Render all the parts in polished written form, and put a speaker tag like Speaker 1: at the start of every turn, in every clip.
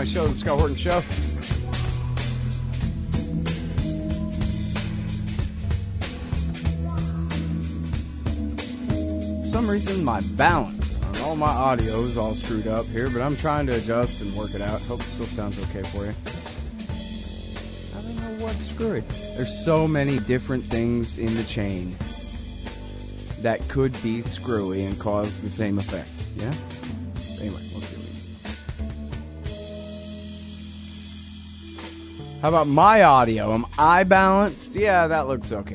Speaker 1: my show, The Scott Horton Show. For some reason, my balance on all my audio is all screwed up here, but I'm trying to adjust and work it out. Hope it still sounds okay for you. I don't know what's screwy. There's so many different things in the chain that could be screwy and cause the same effect. Yeah? Anyway, let's see. How about my audio? Am I balanced? Yeah, that looks okay.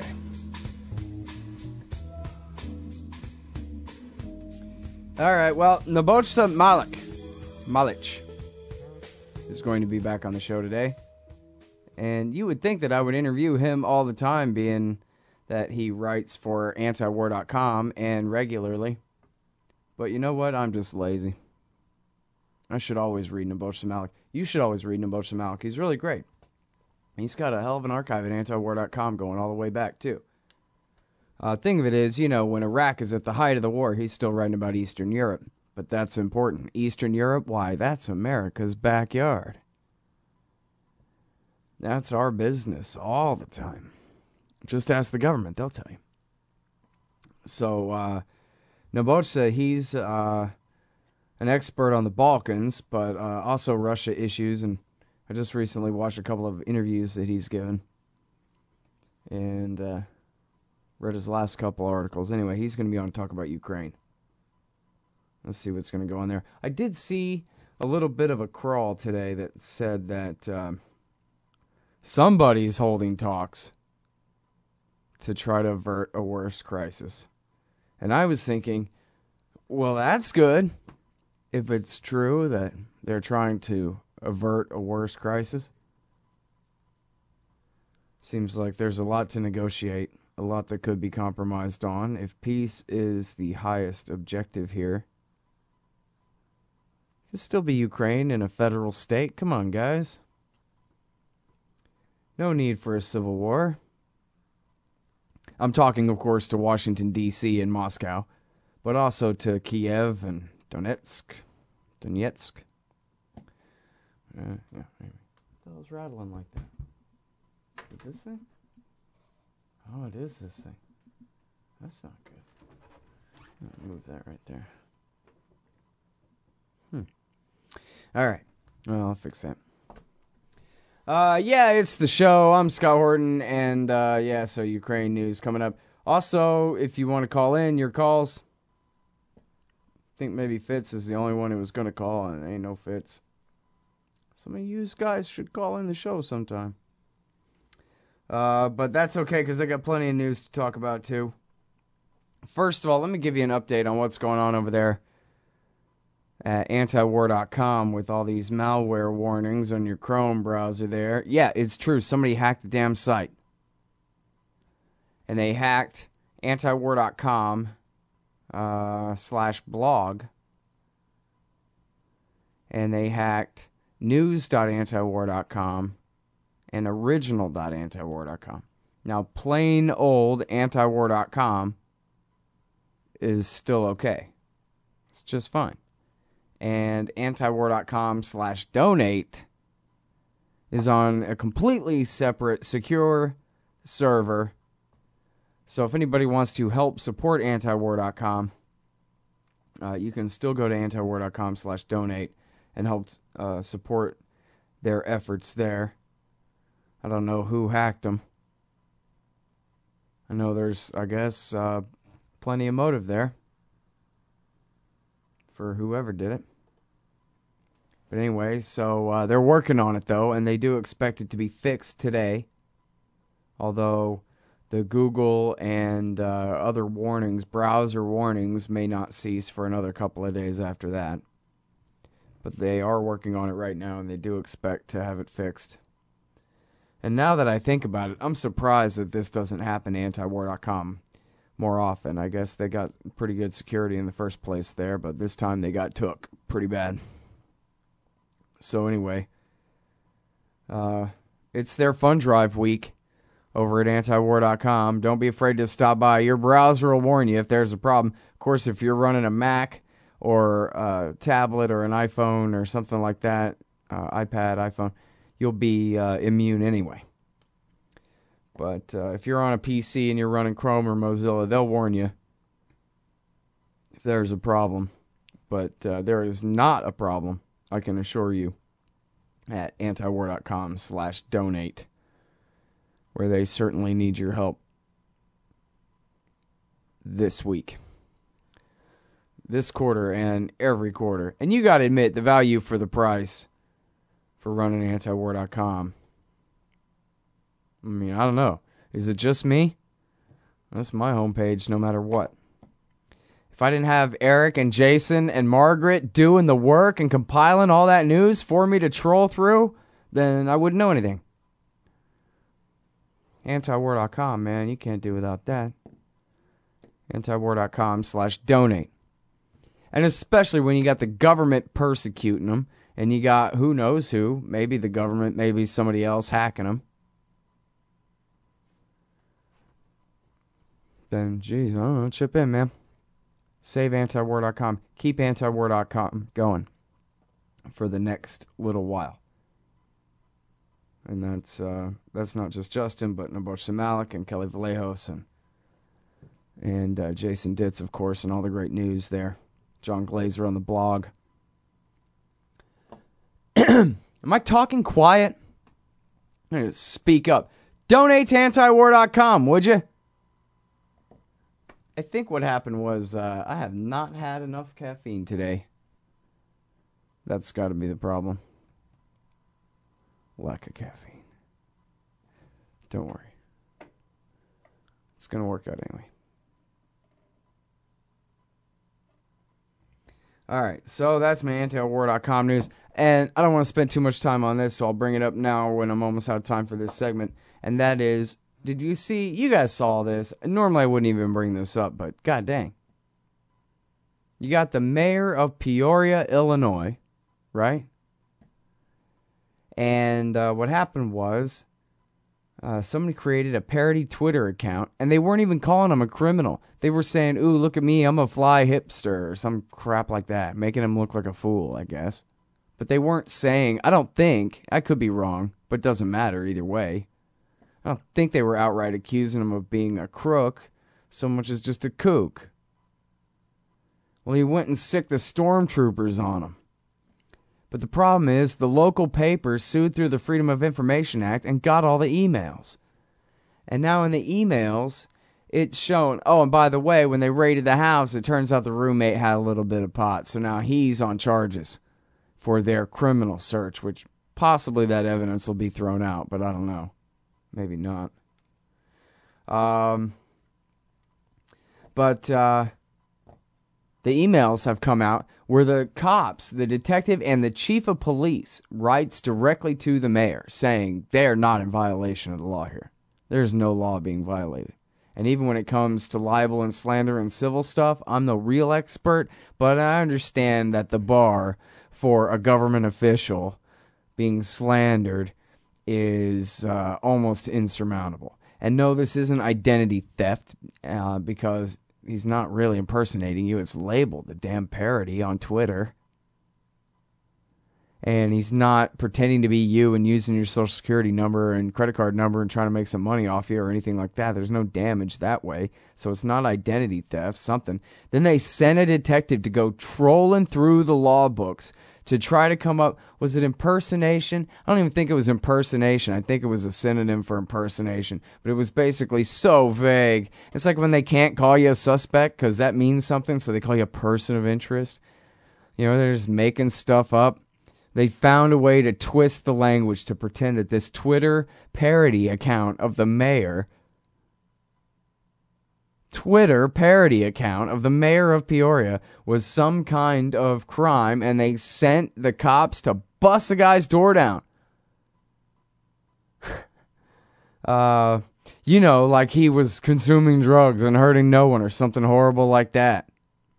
Speaker 1: Alright, well, Nebojsa Malic is going to be back on the show today. And you would think that I would interview him all the time, being that he writes for antiwar.com and regularly. But you know what? I'm just lazy. I should always read Nebojsa Malic. You should always read Nebojsa Malic. He's really great. He's got a hell of an archive at antiwar.com going all the way back, too. Thing of it is, you know, when Iraq is at the height of the war, he's still writing about Eastern Europe. But that's important. Eastern Europe? Why, that's America's backyard. That's our business all the time. Just ask the government, they'll tell you. So, Nebojsa, he's an expert on the Balkans, but also Russia issues, and I just recently watched a couple of interviews that he's given, and read his last couple articles. Anyway, he's going to be on to talk about Ukraine. Let's see what's going to go on there. I did see a little bit of a crawl today that said that somebody's holding talks to try to avert a worse crisis. And I was thinking, well, that's good if it's true that they're trying to avert a worse crisis. Seems like there's a lot to negotiate, a lot that could be compromised on. If peace is the highest objective here, it could still be Ukraine in a federal state. Come on, guys. No need for a civil war. I'm talking, of course, to Washington, D.C. and Moscow, but also to Kiev and Donetsk. Yeah, maybe. What the hell's rattling like that? Is it this thing? Oh, it is this thing. That's not good. I'll move that right there. All right. Well, I'll fix that. Yeah, it's the show. I'm Scott Horton, and so Ukraine news coming up. Also, if you want to call in, your calls. I think maybe Fitz is the only one who was going to call, and ain't no Fitz. Some of you guys should call in the show sometime. But that's okay, because I got plenty of news to talk about, too. First of all, let me give you an update on what's going on over there at antiwar.com with all these malware warnings on your Chrome browser there. Yeah, it's true. Somebody hacked the damn site. And they hacked antiwar.com /blog. And they hacked news.antiwar.com and original.antiwar.com. Now, plain old antiwar.com is still okay. It's just fine. And antiwar.com /donate is on a completely separate, secure server. So if anybody wants to help support antiwar.com, you can still go to antiwar.com /donate and help support their efforts there. I don't know who hacked them. I know there's, I guess, plenty of motive there for whoever did it. But anyway, so they're working on it, though, and they do expect it to be fixed today. Although the Google and other warnings, browser warnings, may not cease for another couple of days after that. But they are working on it right now, and they do expect to have it fixed. And now that I think about it, I'm surprised that this doesn't happen to antiwar.com more often. I guess they got pretty good security in the first place there, but this time they got took pretty bad. So anyway, it's their fund drive week over at antiwar.com. Don't be afraid to stop by. Your browser will warn you if there's a problem. Of course, if you're running a Mac or a tablet or an iPhone or something like that, iPad, iPhone, you'll be immune anyway. But if you're on a PC and you're running Chrome or Mozilla, they'll warn you if there's a problem. But there is not a problem, I can assure you, at antiwar.com/donate, where they certainly need your help this week, this quarter, and every quarter. And you got to admit, the value for the price for running antiwar.com. I mean, I don't know. Is it just me? That's my homepage no matter what. If I didn't have Eric and Jason and Margaret doing the work and compiling all that news for me to troll through, then I wouldn't know anything. Antiwar.com, man, you can't do without that. Antiwar.com/donate. And especially when you got the government persecuting them, and you got who knows who, maybe the government, maybe somebody else hacking them. Then, geez, I don't know, chip in, man. Save antiwar.com. Keep antiwar.com going for the next little while. And that's not just Justin, but Nabosh Malik and Kelly Vallejos and Jason Ditz, of course, and all the great news there. John Glazer on the blog. Am I talking quiet? I'm going to speak up. Donate to antiwar.com, would you? I think what happened was I have not had enough caffeine today. That's got to be the problem. Lack of caffeine. Don't worry. It's going to work out anyway. All right, so that's my antiwar.com news. And I don't want to spend too much time on this, so I'll bring it up now when I'm almost out of time for this segment. And that is, did you see, you guys saw this. Normally I wouldn't even bring this up, but god dang. You got the mayor of Peoria, Illinois, right? And what happened was somebody created a parody Twitter account, and they weren't even calling him a criminal. They were saying, ooh, look at me, I'm a fly hipster, or some crap like that, making him look like a fool, I guess. But they weren't saying, I don't think, I could be wrong, but it doesn't matter either way. I don't think they were outright accusing him of being a crook, so much as just a kook. Well, he went and sicked the stormtroopers on him. But the problem is, the local paper sued through the Freedom of Information Act and got all the emails. And now in the emails, it's shown, oh, and by the way, when they raided the house, it turns out the roommate had a little bit of pot. So now he's on charges for their criminal search, which possibly that evidence will be thrown out, but I don't know. Maybe not. But the emails have come out where the cops, the detective, and the chief of police writes directly to the mayor saying they're not in violation of the law here. There's no law being violated. And even when it comes to libel and slander and civil stuff, I'm no real expert, but I understand that the bar for a government official being slandered is almost insurmountable. And no, this isn't identity theft because he's not really impersonating you. It's labeled the damn parody on Twitter. And he's not pretending to be you and using your social security number and credit card number and trying to make some money off you or anything like that. There's no damage that way. So it's not identity theft, something. Then they sent a detective to go trolling through the law books to try to come up, was it impersonation? I don't even think it was impersonation. I think it was a synonym for impersonation. But it was basically so vague. It's like when they can't call you a suspect because that means something, so they call you a person of interest. You know, they're just making stuff up. They found a way to twist the language to pretend that this Twitter parody account of the mayor of Peoria was some kind of crime, and they sent the cops to bust the guy's door down. You know, like he was consuming drugs and hurting no one or something horrible like that.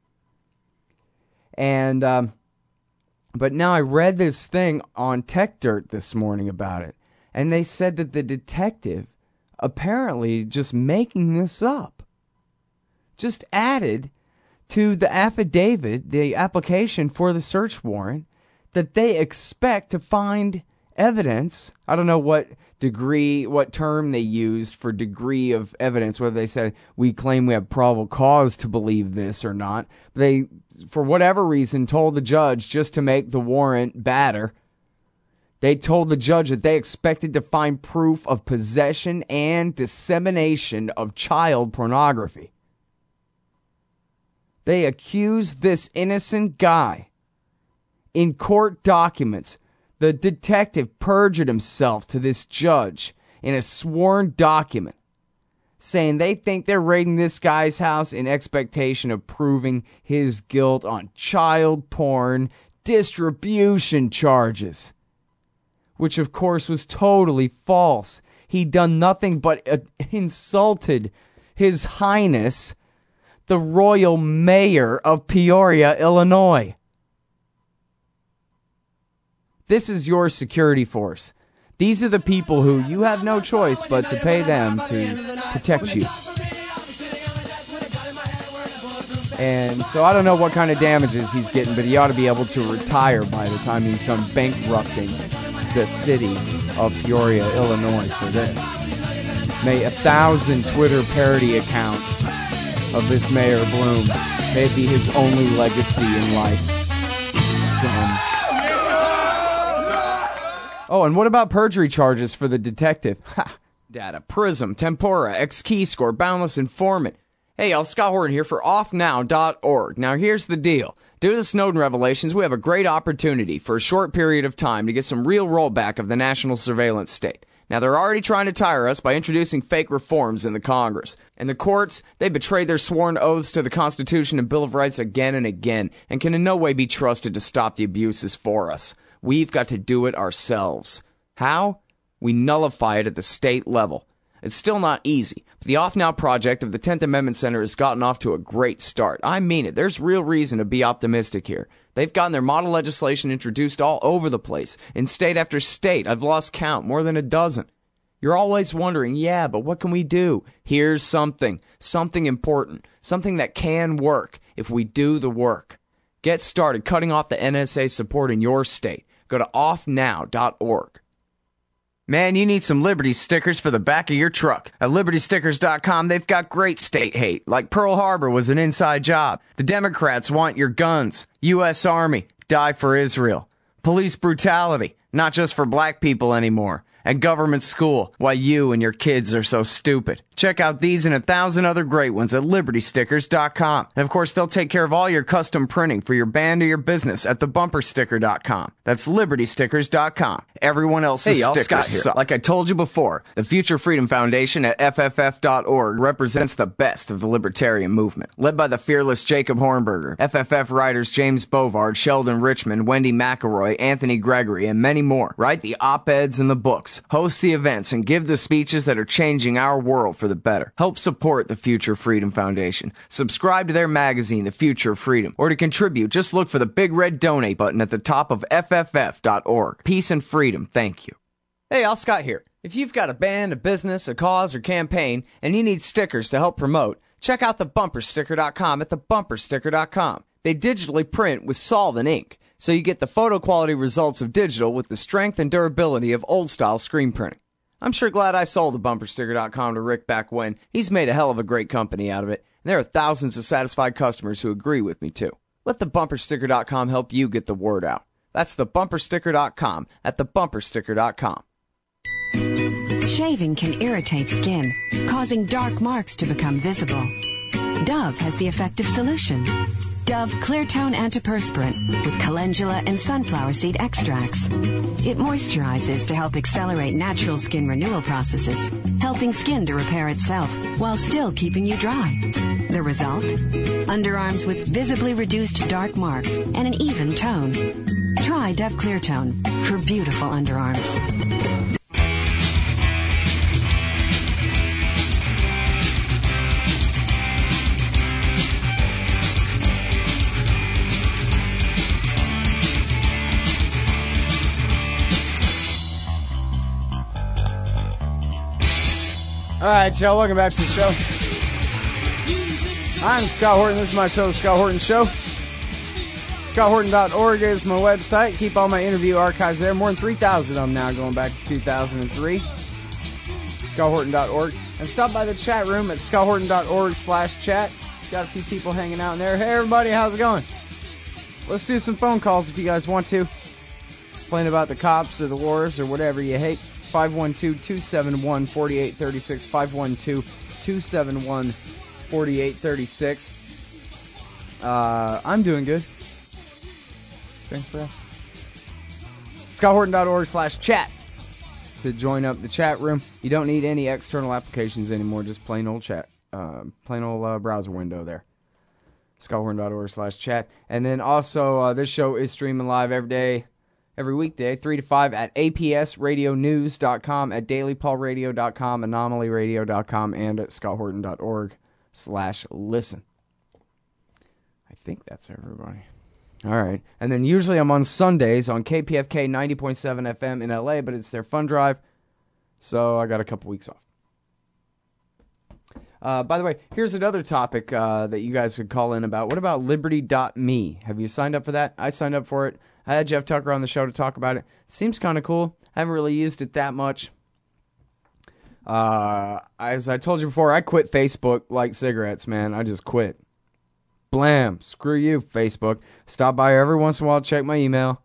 Speaker 1: And, but now I read this thing on Tech Dirt this morning about it, and they said that the detective apparently just making this up. Just added to the affidavit, the application for the search warrant, that they expect to find evidence. I don't know what term they used for degree of evidence, whether they said we claim we have probable cause to believe this or not. They, for whatever reason, told the judge, just to make the warrant badder, they told the judge that they expected to find proof of possession and dissemination of child pornography. They accused this innocent guy in court documents. The detective perjured himself to this judge in a sworn document, saying they think they're raiding this guy's house in expectation of proving his guilt on child porn distribution charges, which of course was totally false. He'd done nothing but insulted His Highness, the Royal Mayor of Peoria, Illinois. This is your security force. These are the people who you have no choice but to pay them to protect you. And so I don't know what kind of damages he's getting, but he ought to be able to retire by the time he's done bankrupting the city of Peoria, Illinois for this. May 1,000 Twitter parody accounts of this Mayor Bloom, may it be his only legacy in life. Oh, and what about perjury charges for the detective? Ha! Data, Prism, Tempora, X-Keyscore, Boundless Informant. Hey, y'all, Scott Horton here for offnow.org. Now, here's the deal. Due to the Snowden revelations, we have a great opportunity for a short period of time to get some real rollback of the national surveillance state. Now, they're already trying to tire us by introducing fake reforms in the Congress. And the courts, they betrayed their sworn oaths to the Constitution and Bill of Rights again and again, and can in no way be trusted to stop the abuses for us. We've got to do it ourselves. How? We nullify it at the state level. It's still not easy, but the Off Now project of the 10th Amendment Center has gotten off to a great start. I mean it. There's real reason to be optimistic here. They've gotten their model legislation introduced all over the place, in state after state. I've lost count, more than a dozen. You're always wondering, yeah, but what can we do? Here's something important, something that can work if we do the work. Get started cutting off the NSA support in your state. Go to offnow.org. Man, you need some Liberty stickers for the back of your truck. At LibertyStickers.com, they've got great state hate, like Pearl Harbor was an inside job. The Democrats want your guns. U.S. Army, die for Israel. Police brutality, not just for black people anymore. And government school, why you and your kids are so stupid. Check out these and 1,000 other great ones at LibertyStickers.com. And of course, they'll take care of all your custom printing for your band or your business at TheBumperSticker.com. That's LibertyStickers.com. Everyone else's stickers suck. Like I told you before, the Future Freedom Foundation at FFF.org represents the best of the libertarian movement. Led by the fearless Jacob Hornberger, FFF writers James Bovard, Sheldon Richman, Wendy McElroy, Anthony Gregory, and many more. Write the op-eds and the books, host the events, and give the speeches that are changing our world for the better. Help support the Future Freedom Foundation. Subscribe to their magazine, The Future of Freedom. Or to contribute, just look for the big red donate button at the top of FFF.org. Peace and freedom. Thank you. Hey, Al Scott here. If you've got a band, a business, a cause, or campaign, and you need stickers to help promote, check out TheBumperSticker.com at TheBumperSticker.com. They digitally print with solvent ink, so you get the photo quality results of digital with the strength and durability of old-style screen printing. I'm sure glad I sold TheBumperSticker.com to Rick back when. He's made a hell of a great company out of it, and there are thousands of satisfied customers who agree with me, too. Let TheBumperSticker.com help you get the word out. That's TheBumperSticker.com at TheBumperSticker.com.
Speaker 2: Shaving can irritate skin, causing dark marks to become visible. Dove has the effective solution. Dove Clear Tone Antiperspirant with calendula and sunflower seed extracts. It moisturizes to help accelerate natural skin renewal processes, helping skin to repair itself while still keeping you dry. The result? Underarms with visibly reduced dark marks and an even tone. Try Dove Clear Tone for beautiful underarms.
Speaker 1: All right, y'all, welcome back to the show. I'm Scott Horton. This is my show, The Scott Horton Show. ScottHorton.org is my website. Keep all my interview archives there. More than 3,000 of them now, going back to 2003. ScottHorton.org. And stop by the chat room at ScottHorton.org/chat. Got a few people hanging out in there. Hey, everybody, how's it going? Let's do some phone calls if you guys want to. Complain about the cops or the wars or whatever you hate. 512-271-4836. 512-271-4836. I'm doing good. Thanks for asking. ScottHorton.org/chat to join up the chat room. You don't need any external applications anymore, just plain old chat. Plain old browser window there. ScottHorton.org/chat. And then also, this show is streaming live every weekday, 3 to 5 at apsradionews.com, at dailypaulradio.com, anomalyradio.com, and at ScottHorton.org/listen. I think that's everybody. All right. And then usually I'm on Sundays on KPFK 90.7 FM in LA, but it's their fund drive, so I got a couple weeks off. By the way, here's another topic that you guys could call in about. What about Liberty.me? Have you signed up for that? I signed up for it. I had Jeff Tucker on the show to talk about it. Seems kind of cool. I haven't really used it that much. As I told you before, I quit Facebook like cigarettes, man. I just quit. Blam. Screw you, Facebook. Stop by every once in a while, check my email.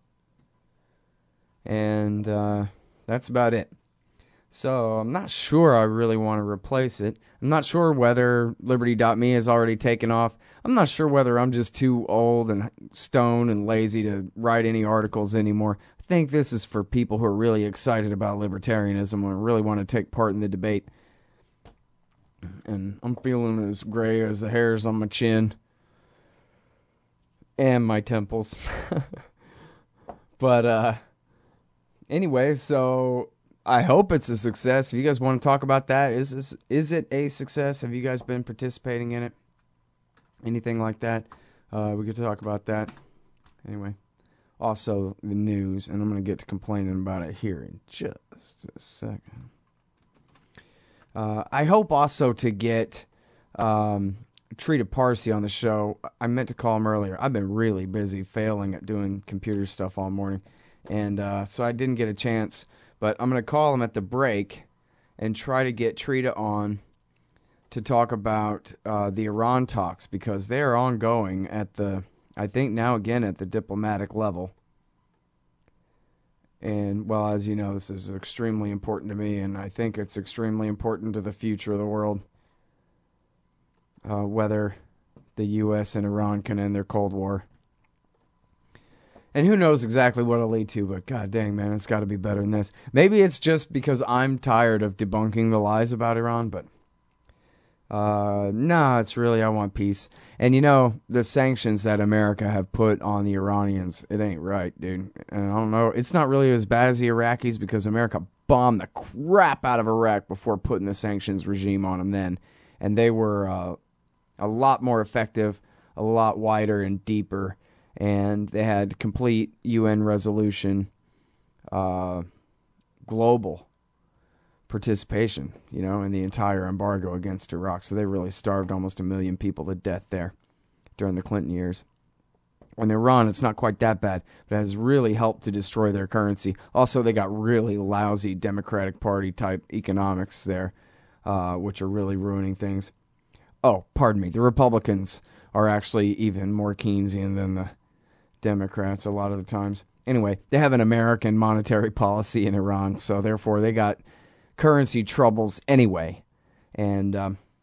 Speaker 1: And that's about it. So I'm not sure I really want to replace it. I'm not sure whether Liberty.me has already taken off. I'm not sure whether I'm just too old and stoned and lazy to write any articles anymore. I think this is for people who are really excited about libertarianism and really want to take part in the debate. And I'm feeling as gray as the hairs on my chin and my temples. But anyway, so I hope it's a success. If you guys want to talk about that, is it a success? Have you guys been participating in it? Anything like that? We could talk about that. Anyway, also the news, and I'm going to get to complaining about it here in just a second. I hope also to get Trita Parsi on the show. I meant to call him earlier. I've been really busy failing at doing computer stuff all morning, and so I didn't get a chance. But I'm going to call him at the break and try to get Trita on to talk about the Iran talks, because they are ongoing at the, I think now again at the diplomatic level. And, well, as you know, this is extremely important to me, and I think it's extremely important to the future of the world, whether the U.S. and Iran can end their Cold War. And who knows exactly what it'll lead to, but god dang, man, it's got to be better than this. Maybe it's just because I'm tired of debunking the lies about Iran, but no, it's really I want peace. And you know, the sanctions that America have put on the Iranians, it ain't right, dude. And I don't know, it's not really as bad as the Iraqis because America bombed the crap out of Iraq before putting the sanctions regime on them then. And they were a lot more effective, a lot wider and deeper. And they had complete UN resolution, global participation, you know, in the entire embargo against Iraq. So they really starved almost 1 million people to death there during the Clinton years. In Iran, it's not quite that bad, but it has really helped to destroy their currency. Also, they got really lousy Democratic Party type economics there, which are really ruining things. Oh, pardon me, the Republicans are actually even more Keynesian than the Democrats a lot of the times. Anyway, they have an American monetary policy in Iran, so therefore they got currency troubles anyway. And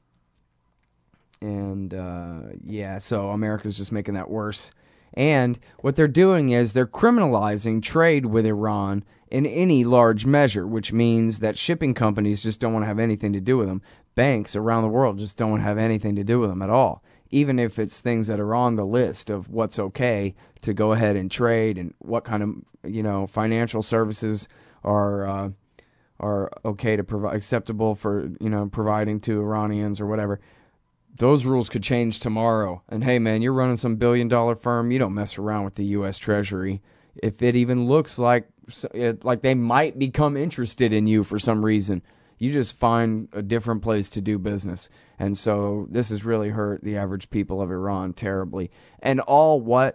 Speaker 1: yeah, so America's just making that worse. And what they're doing is they're criminalizing trade with Iran in any large measure, which means that shipping companies just don't want to have anything to do with them. Banks around the world just don't want to have anything to do with them at all, even if it's things that are on the list of what's okay to go ahead and trade and what kind of, you know, financial services are okay to provide, acceptable for, you know, providing to Iranians or whatever. Those rules could change tomorrow. And hey, man, you're running some billion-dollar firm. You don't mess around with the U.S. Treasury. If it even looks like they might become interested in you for some reason, you just find a different place to do business. And so this has really hurt the average people of Iran terribly. And all what?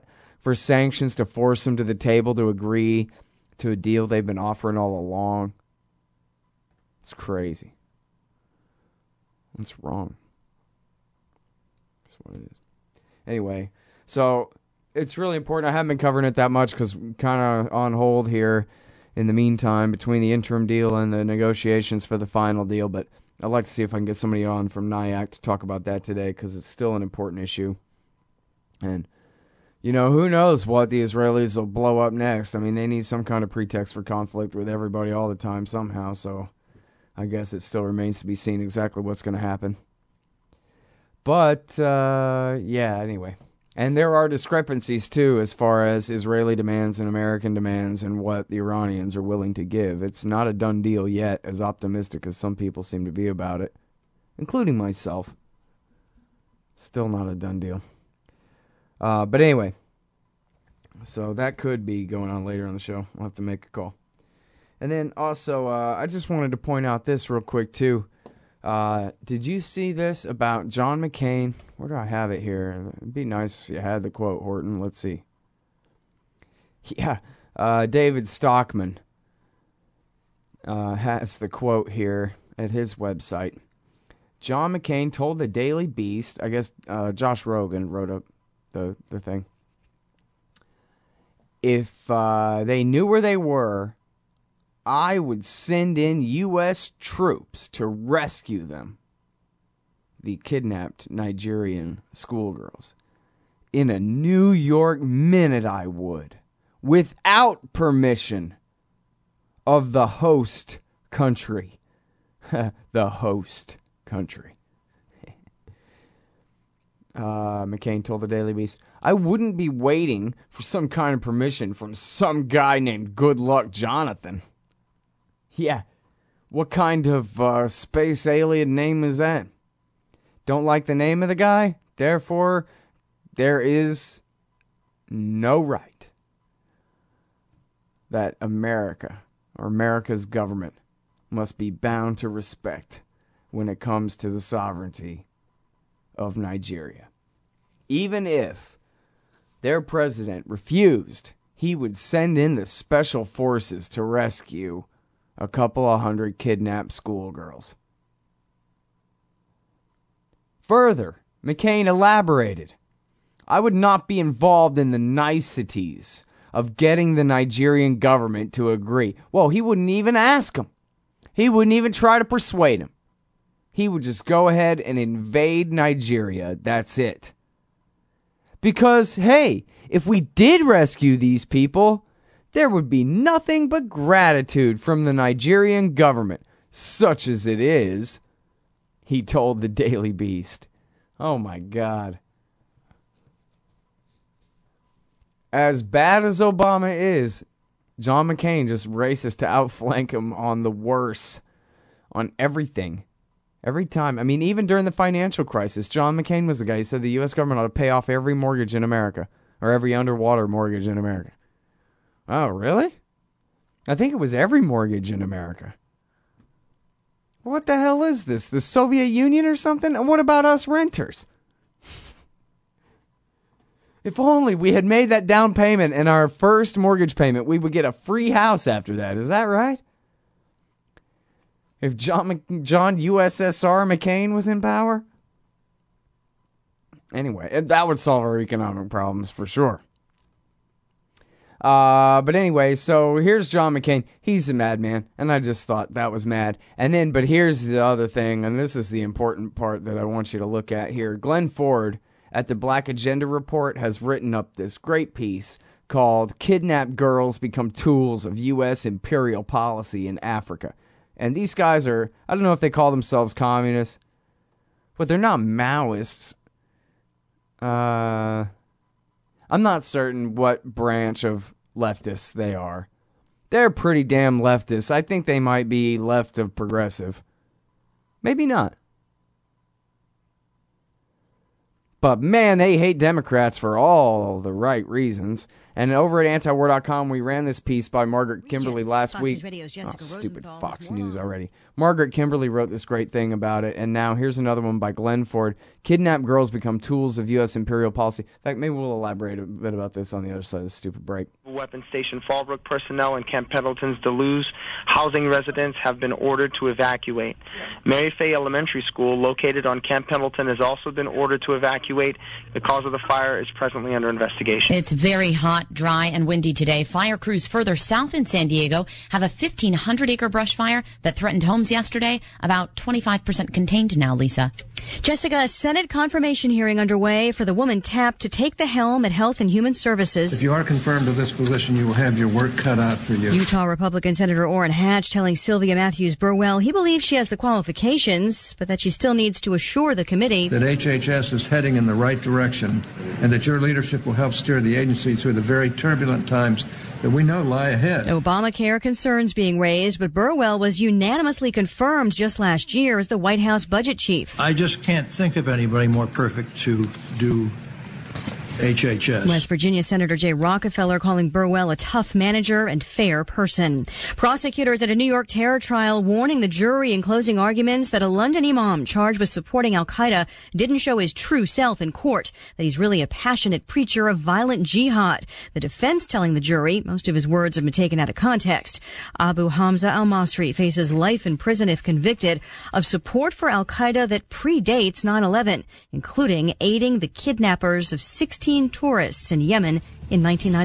Speaker 1: for sanctions to force them to the table to agree to a deal they've been offering all along. It's crazy. What's wrong? That's what it is. Anyway, so it's really important. I haven't been covering it that much because we're kind of on hold here in the meantime between the interim deal and the negotiations for the final deal. But I'd like to see if I can get somebody on from NIAC to talk about that today because it's still an important issue. And, you know, who knows what the Israelis will blow up next. I mean, they need some kind of pretext for conflict with everybody all the time somehow. So I guess it still remains to be seen exactly what's going to happen. But, yeah, anyway. And there are discrepancies, too, as far as Israeli demands and American demands and what the Iranians are willing to give. It's not a done deal yet, as optimistic as some people seem to be about it, including myself. Still not a done deal. But anyway, so that could be going on later on the show. I'll have to make a call. And then also, I just wanted to point out this real quick, too. Did you see this about John McCain? Where do I have it here? It'd be nice if you had the quote, Horton. Let's see. Yeah, David Stockman has the quote here at his website. John McCain told the Daily Beast, I guess Josh Rogan wrote up the thing. If they knew where they were, I would send in U.S. troops to rescue them, the kidnapped Nigerian schoolgirls. In a New York minute I would, without permission of the host country. The host country. McCain told the Daily Beast, I wouldn't be waiting for some kind of permission from some guy named Good Luck Jonathan. Yeah, what kind of space alien name is that? Don't like the name of the guy? Therefore, there is no right that America, or America's government, must be bound to respect when it comes to the sovereignty of Nigeria. Even if their president refused, he would send in the special forces to rescue a couple of hundred kidnapped schoolgirls. Further, McCain elaborated, I would not be involved in the niceties of getting the Nigerian government to agree. Well, he wouldn't even ask them. He wouldn't even try to persuade them. He would just go ahead and invade Nigeria. That's it. Because, hey, if we did rescue these people, there would be nothing but gratitude from the Nigerian government, such as it is, he told the Daily Beast. Oh my God. As bad as Obama is, John McCain just races to outflank him on the worst, on everything. Every time. I mean, even during the financial crisis, John McCain was the guy who said the U.S. government ought to pay off every mortgage in America, or every underwater mortgage in America. Oh, really? I think it was every mortgage in America. What the hell is this? The Soviet Union or something? And what about us renters? If only we had made that down payment and our first mortgage payment, we would get a free house after that. Is that right? If John USSR McCain was in power? Anyway, that would solve our economic problems for sure. But anyway, so here's John McCain. He's a madman, and I just thought that was mad. And then, but here's the other thing, and this is the important part that I want you to look at here. Glenn Ford at the Black Agenda Report has written up this great piece called Kidnapped Girls Become Tools of U.S. Imperial Policy in Africa. And these guys are, I don't know if they call themselves communists, but they're not Maoists. I'm not certain what branch of leftists they are. They're pretty damn leftist. I think they might be left of progressive. Maybe not. But man, they hate Democrats for all the right reasons. And over at antiwar.com, we ran this piece by Margaret Kimberly last week.
Speaker 2: Stupid
Speaker 1: Fox News already. Margaret Kimberly wrote this great thing about it, and now here's another one by Glenn Ford. Kidnapped girls become tools of U.S. imperial policy. In fact, maybe we'll elaborate a bit about this on the other side of the stupid break.
Speaker 3: Weapons Station Fallbrook personnel and Camp Pendleton's Duluth housing residents have been ordered to evacuate. Mary Fay Elementary School, located on Camp Pendleton, has also been ordered to evacuate. The cause of the fire is presently under investigation.
Speaker 4: It's very hot, dry, and windy today. Fire crews further south in San Diego have a 1,500-acre brush fire that threatened homes yesterday. About 25% contained now, Lisa.
Speaker 5: Jessica, a Senate confirmation hearing underway for the woman tapped to take the helm at Health and Human Services.
Speaker 6: If you are confirmed to this position, you will have your work cut out for you.
Speaker 5: Utah Republican Senator Orrin Hatch telling Sylvia Matthews Burwell he believes she has the qualifications, but that she still needs to assure the committee
Speaker 6: that HHS is heading in the right direction and that your leadership will help steer the agency through the very turbulent times that we know lie ahead.
Speaker 5: Obamacare concerns being raised, but Burwell was unanimously confirmed just last year as the White House budget chief.
Speaker 6: I just can't think of anybody more perfect to do HHS.
Speaker 5: West Virginia Senator Jay Rockefeller calling Burwell a tough manager and fair person. Prosecutors at a New York terror trial warning the jury in closing arguments that a London imam charged with supporting al-Qaeda didn't show his true self in court, that he's really a passionate preacher of violent jihad. The defense telling the jury most of his words have been taken out of context. Abu Hamza al-Masri faces life in prison if convicted of support for al-Qaeda that predates 9/11, including aiding the kidnappers of 16 tourists in Yemen in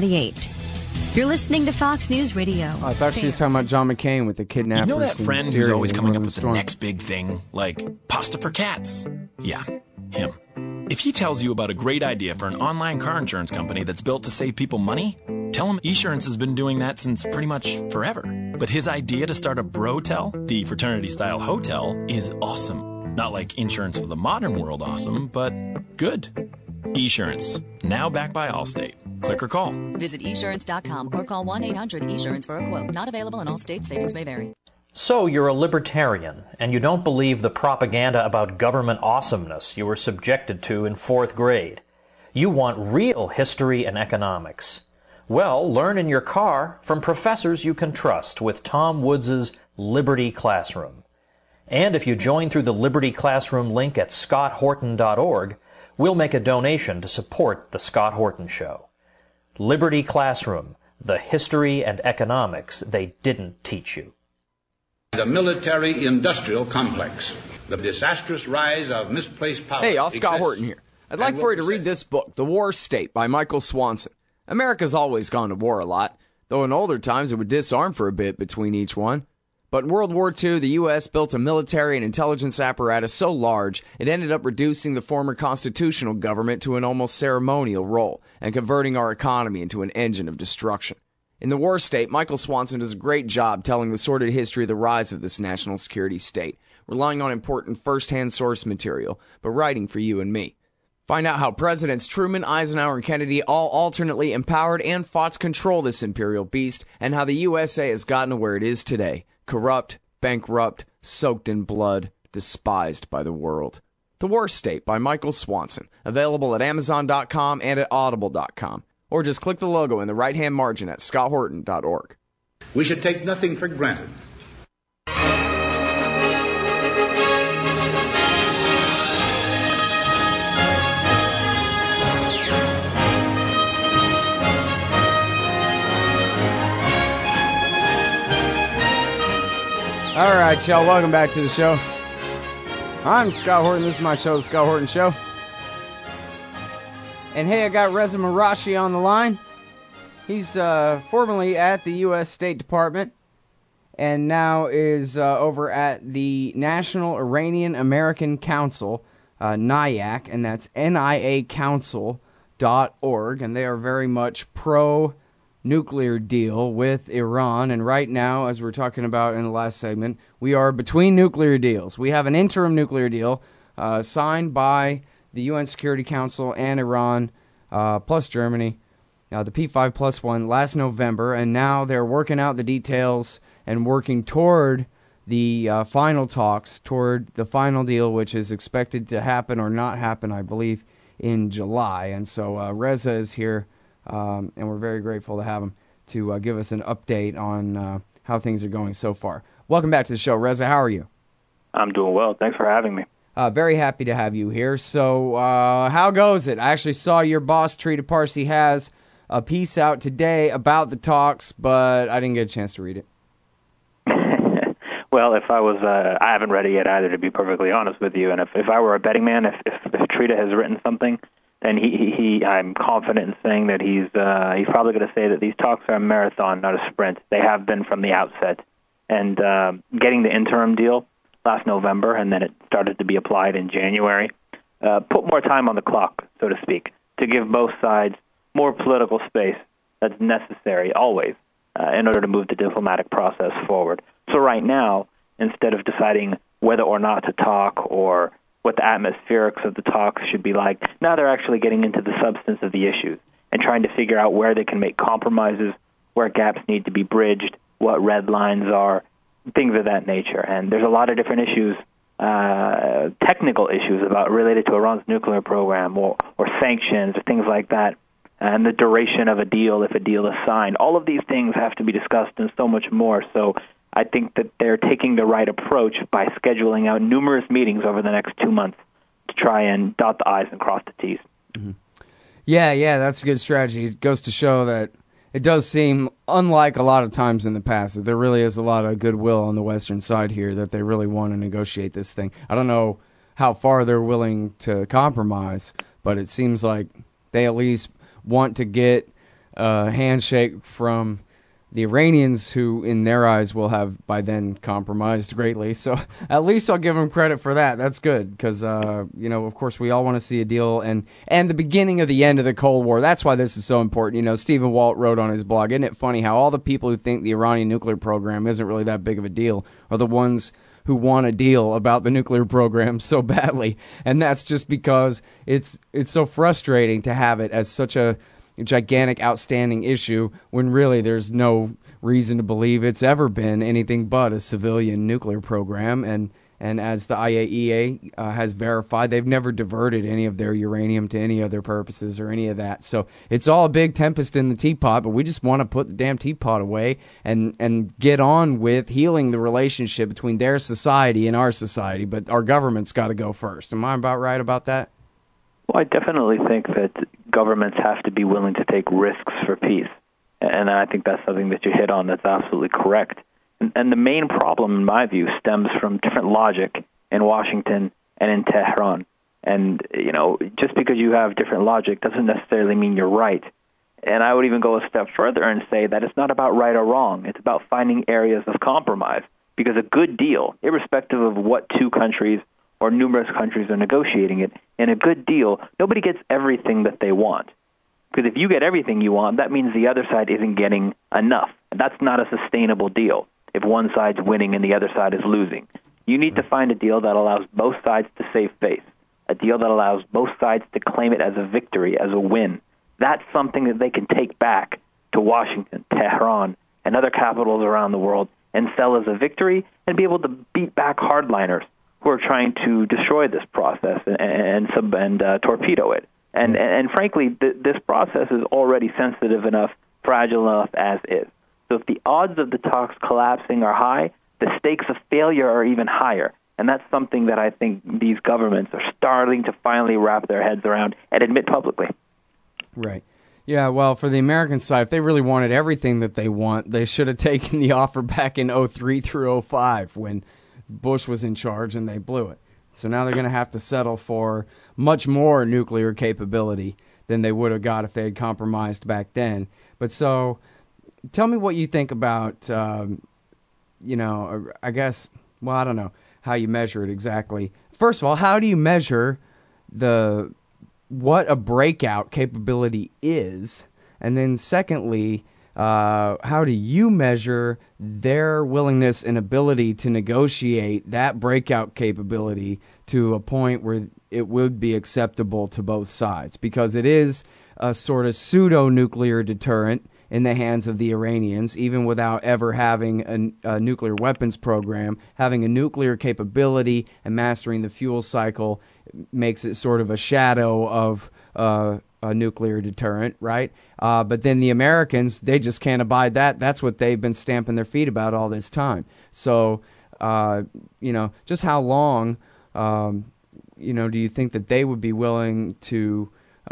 Speaker 5: 1998. You're listening to Fox News Radio.
Speaker 1: I thought she was talking about John McCain with the kidnappers.
Speaker 7: You know that friend
Speaker 1: in Syria
Speaker 7: who's always coming up
Speaker 1: in
Speaker 7: with the
Speaker 1: storm.
Speaker 7: next big thing, like pasta for cats? Yeah, him. If he tells you about a great idea for an online car insurance company that's built to save people money, tell him Esurance has been doing that since pretty much forever. But his idea to start a brotel, the fraternity-style hotel, is awesome. Not like insurance for the modern world awesome, but good. Esurance, now backed by Allstate. Click or call.
Speaker 8: Visit esurance.com or call 1-800-ESURANCE for a quote. Not available in all states. Savings may vary.
Speaker 9: So you're a libertarian, and you don't believe the propaganda about government awesomeness you were subjected to in 4th grade. You want real history and economics. Well, learn in your car from professors you can trust with Tom Woods' Liberty Classroom. And if you join through the Liberty Classroom link at scotthorton.org, we'll make a donation to support The Scott Horton Show. Liberty Classroom, the history and economics they didn't teach you.
Speaker 10: The military-industrial complex, the disastrous rise of misplaced power.
Speaker 1: Hey, y'all, Scott Horton here. I'd like for you to read this book, The War State by Michael Swanson. America's always gone to war a lot, though in older times it would disarm for a bit between each one. But in World War II, the U.S. built a military and intelligence apparatus so large it ended up reducing the former constitutional government to an almost ceremonial role and converting our economy into an engine of destruction. In The War State, Michael Swanson does a great job telling the sordid history of the rise of this national security state, relying on important first-hand source material, but writing for you and me. Find out how Presidents Truman, Eisenhower, and Kennedy all alternately empowered and fought to control this imperial beast, and how the USA has gotten to where it is today. Corrupt, bankrupt, soaked in blood, despised by the world. The War State by Michael Swanson, available at Amazon.com and at Audible.com. Or just click the logo in the right-hand margin at scotthorton.org.
Speaker 10: We should take nothing for granted.
Speaker 1: All right, y'all, welcome back to the show. I'm Scott Horton. This is my show, The Scott Horton Show. And hey, I got Reza Marashi on the line. He's formerly at the U.S. State Department and now is over at the National Iranian American Council, NIAC, and that's NIACouncil.org, and they are very much pro-nuclear deal with Iran. And right now, as we were talking about in the last segment, we are between nuclear deals. We have an interim nuclear deal signed by the UN Security Council and Iran, plus Germany, the P5+1 last November, and now they're working out the details and working toward the final talks, toward the final deal, which is expected to happen or not happen, I believe, in July. And so Reza is here and we're very grateful to have him to give us an update on how things are going so far. Welcome back to the show, Reza. How are you?
Speaker 11: I'm doing well. Thanks for having me.
Speaker 1: Very happy to have you here. So how goes it? I actually saw your boss, Trita Parsi, has a piece out today about the talks, but I didn't get a chance to read it.
Speaker 11: Well, if I was, I haven't read it yet either, to be perfectly honest with you. And if I were a betting man, if Trita has written something, then I'm confident in saying that he's probably going to say that these talks are a marathon, not a sprint. They have been from the outset. And getting the interim deal last November, and then it started to be applied in January, put more time on the clock, so to speak, to give both sides more political space that's necessary always in order to move the diplomatic process forward. So right now, instead of deciding whether or not to talk or what the atmospherics of the talks should be like, now they're actually getting into the substance of the issues and trying to figure out where they can make compromises, where gaps need to be bridged, what red lines are, things of that nature. And there's a lot of different issues, technical issues related to Iran's nuclear program or sanctions or things like that, and the duration of a deal if a deal is signed. All of these things have to be discussed and so much more. So I think that they're taking the right approach by scheduling out numerous meetings over the next 2 months to try and dot the I's and cross the T's.
Speaker 1: Mm-hmm. Yeah, that's a good strategy. It goes to show that it does seem, unlike a lot of times in the past, that there really is a lot of goodwill on the Western side here, that they really want to negotiate this thing. I don't know how far they're willing to compromise, but it seems like they at least want to get a handshake from the Iranians, who in their eyes will have by then compromised greatly. So at least I'll give them credit for that. That's good because, of course, we all want to see a deal and the beginning of the end of the Cold War. That's why this is so important. Stephen Walt wrote on his blog, isn't it funny how all the people who think the Iranian nuclear program isn't really that big of a deal are the ones who want a deal about the nuclear program so badly. And that's just because it's so frustrating to have it as such a gigantic, outstanding issue when really there's no reason to believe it's ever been anything but a civilian nuclear program. And as the IAEA has verified, they've never diverted any of their uranium to any other purposes or any of that. So it's all a big tempest in the teapot, but we just want to put the damn teapot away and get on with healing the relationship between their society and our society. But our government's got to go first. Am I about right about that?
Speaker 11: Well, I definitely think that governments have to be willing to take risks for peace. And I think that's something that you hit on that's absolutely correct. And the main problem, in my view, stems from different logic in Washington and in Tehran. And, just because you have different logic doesn't necessarily mean you're right. And I would even go a step further and say that it's not about right or wrong. It's about finding areas of compromise. Because a good deal, irrespective of what two countries or numerous countries are negotiating it, in a good deal, nobody gets everything that they want. Because if you get everything you want, that means the other side isn't getting enough. That's not a sustainable deal if one side's winning and the other side is losing. You need to find a deal that allows both sides to save face, a deal that allows both sides to claim it as a victory, as a win. That's something that they can take back to Washington, Tehran, and other capitals around the world and sell as a victory and be able to beat back hardliners who are trying to destroy this process and torpedo it. And frankly, this process is already sensitive enough, fragile enough as is. So if the odds of the talks collapsing are high, the stakes of failure are even higher. And that's something that I think these governments are starting to finally wrap their heads around and admit publicly.
Speaker 1: Right. Yeah, well, for the American side, if they really wanted everything that they want, they should have taken the offer back in 2003 through 2005 when Bush was in charge and they blew it. So now they're going to have to settle for much more nuclear capability than they would have got if they had compromised back then. But so tell me what you think about, I guess, well, I don't know how you measure it exactly. First of all, how do you measure what a breakout capability is? And then secondly, how do you measure their willingness and ability to negotiate that breakout capability to a point where it would be acceptable to both sides? Because it is a sort of pseudo-nuclear deterrent in the hands of the Iranians, even without ever having a nuclear weapons program. Having a nuclear capability and mastering the fuel cycle makes it sort of a shadow of a nuclear deterrent, right? But then the Americans, they just can't abide that. That's what they've been stamping their feet about all this time. So, just how long, do you think that they would be willing to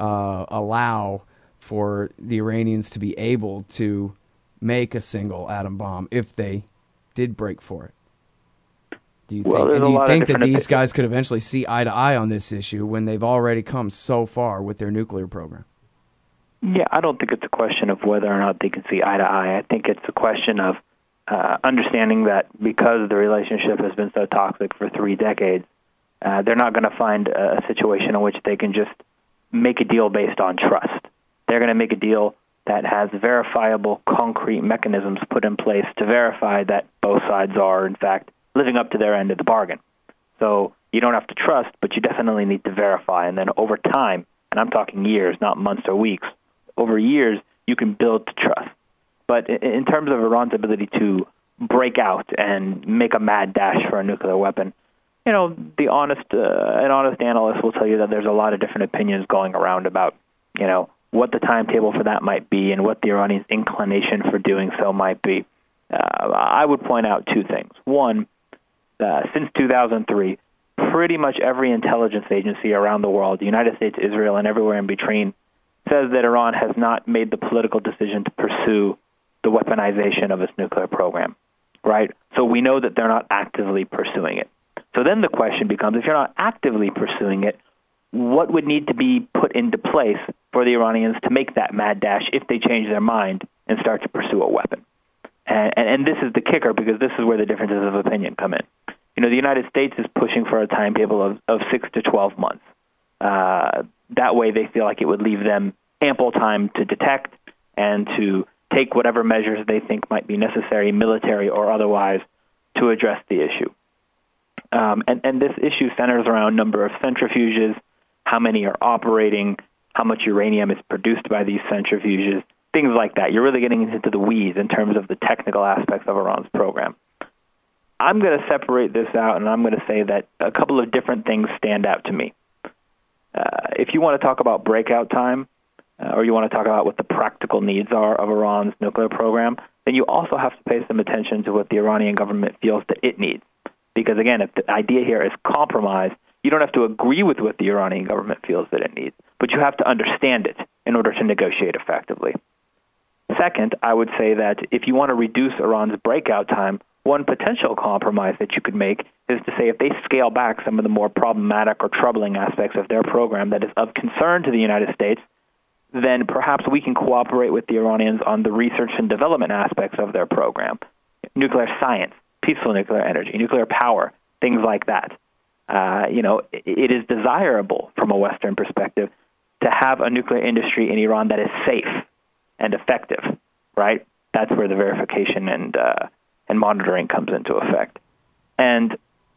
Speaker 1: allow for the Iranians to be able to make a single atom bomb if they did break for it? Do you think that these guys could eventually see eye to eye on this issue when they've already come so far with their nuclear program?
Speaker 11: Yeah, I don't think it's a question of whether or not they can see eye to eye. I think it's a question of understanding that because the relationship has been so toxic for 3 decades, they're not going to find a situation in which they can just make a deal based on trust. They're going to make a deal that has verifiable, concrete mechanisms put in place to verify that both sides are, in fact, living up to their end of the bargain. So you don't have to trust, but you definitely need to verify. And then over time, and I'm talking years, not months or weeks, over years, you can build to trust. But in terms of Iran's ability to break out and make a mad dash for a nuclear weapon, an honest analyst will tell you that there's a lot of different opinions going around about, what the timetable for that might be and what the Iranians' inclination for doing so might be. I would point out 2 things. One, since 2003, pretty much every intelligence agency around the world, the United States, Israel, and everywhere in between, says that Iran has not made the political decision to pursue the weaponization of its nuclear program, right? So we know that they're not actively pursuing it. So then the question becomes, if you're not actively pursuing it, what would need to be put into place for the Iranians to make that mad dash if they change their mind and start to pursue a weapon? And this is the kicker, because this is where the differences of opinion come in. The United States is pushing for a timetable of 6 to 12 months. That way they feel like it would leave them ample time to detect and to take whatever measures they think might be necessary, military or otherwise, to address the issue. And this issue centers around number of centrifuges, how many are operating, how much uranium is produced by these centrifuges, things like that. You're really getting into the weeds in terms of the technical aspects of Iran's program. I'm going to separate this out, and I'm going to say that a couple of different things stand out to me. If you want to talk about breakout time, or you want to talk about what the practical needs are of Iran's nuclear program, then you also have to pay some attention to what the Iranian government feels that it needs. Because, again, if the idea here is compromise, you don't have to agree with what the Iranian government feels that it needs, but you have to understand it in order to negotiate effectively. Second, I would say that if you want to reduce Iran's breakout time, one potential compromise that you could make is to say if they scale back some of the more problematic or troubling aspects of their program that is of concern to the United States, then perhaps we can cooperate with the Iranians on the research and development aspects of their program. Nuclear science, peaceful nuclear energy, nuclear power, things like that. It is desirable from a Western perspective to have a nuclear industry in Iran that is safe and effective, right? That's where the verification and monitoring comes into effect. And,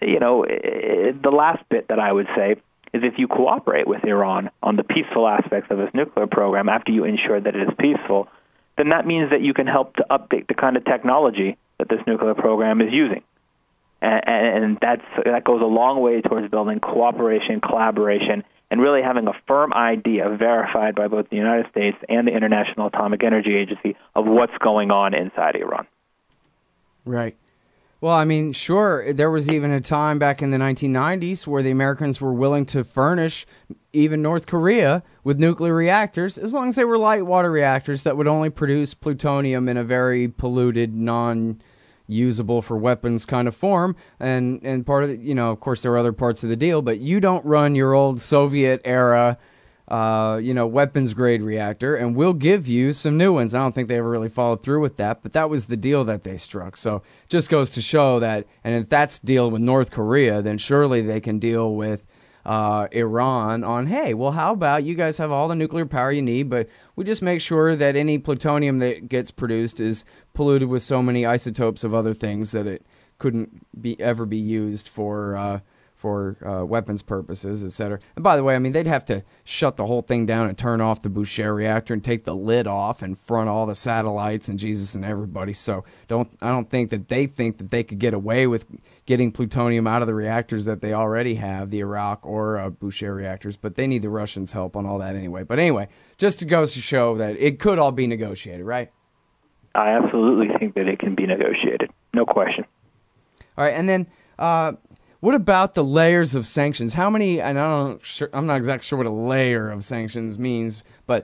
Speaker 11: the last bit that I would say is if you cooperate with Iran on the peaceful aspects of its nuclear program after you ensure that it is peaceful, then that means that you can help to update the kind of technology that this nuclear program is using. And that goes a long way towards building cooperation, collaboration, and really having a firm idea verified by both the United States and the International Atomic Energy Agency of what's going on inside Iran.
Speaker 1: Right. Well, I mean, sure, there was even a time back in the 1990s where the Americans were willing to furnish even North Korea with nuclear reactors, as long as they were light water reactors that would only produce plutonium in a very polluted, non-usable for weapons kind of form. And part of it, of course, there were other parts of the deal, but you don't run your old Soviet era weapons grade reactor, and we'll give you some new ones. I don't think they ever really followed through with that, but that was the deal that they struck. So just goes to show that, and if that's deal with North Korea, then surely they can deal with Iran on, hey, well, how about you guys have all the nuclear power you need, but we just make sure that any plutonium that gets produced is polluted with so many isotopes of other things that it couldn't ever be used for for weapons purposes, etc. And by the way, I mean, they'd have to shut the whole thing down and turn off the Boucher reactor and take the lid off and front all the satellites and Jesus and everybody. So I don't think that they could get away with getting plutonium out of the reactors that they already have, the Iraq or Boucher reactors, but they need the Russians' help on all that anyway. But anyway, just to go to show that it could all be negotiated, right?
Speaker 11: I absolutely think that it can be negotiated. No question.
Speaker 1: All right, and then what about the layers of sanctions? How many, and I'm not exactly sure what a layer of sanctions means, but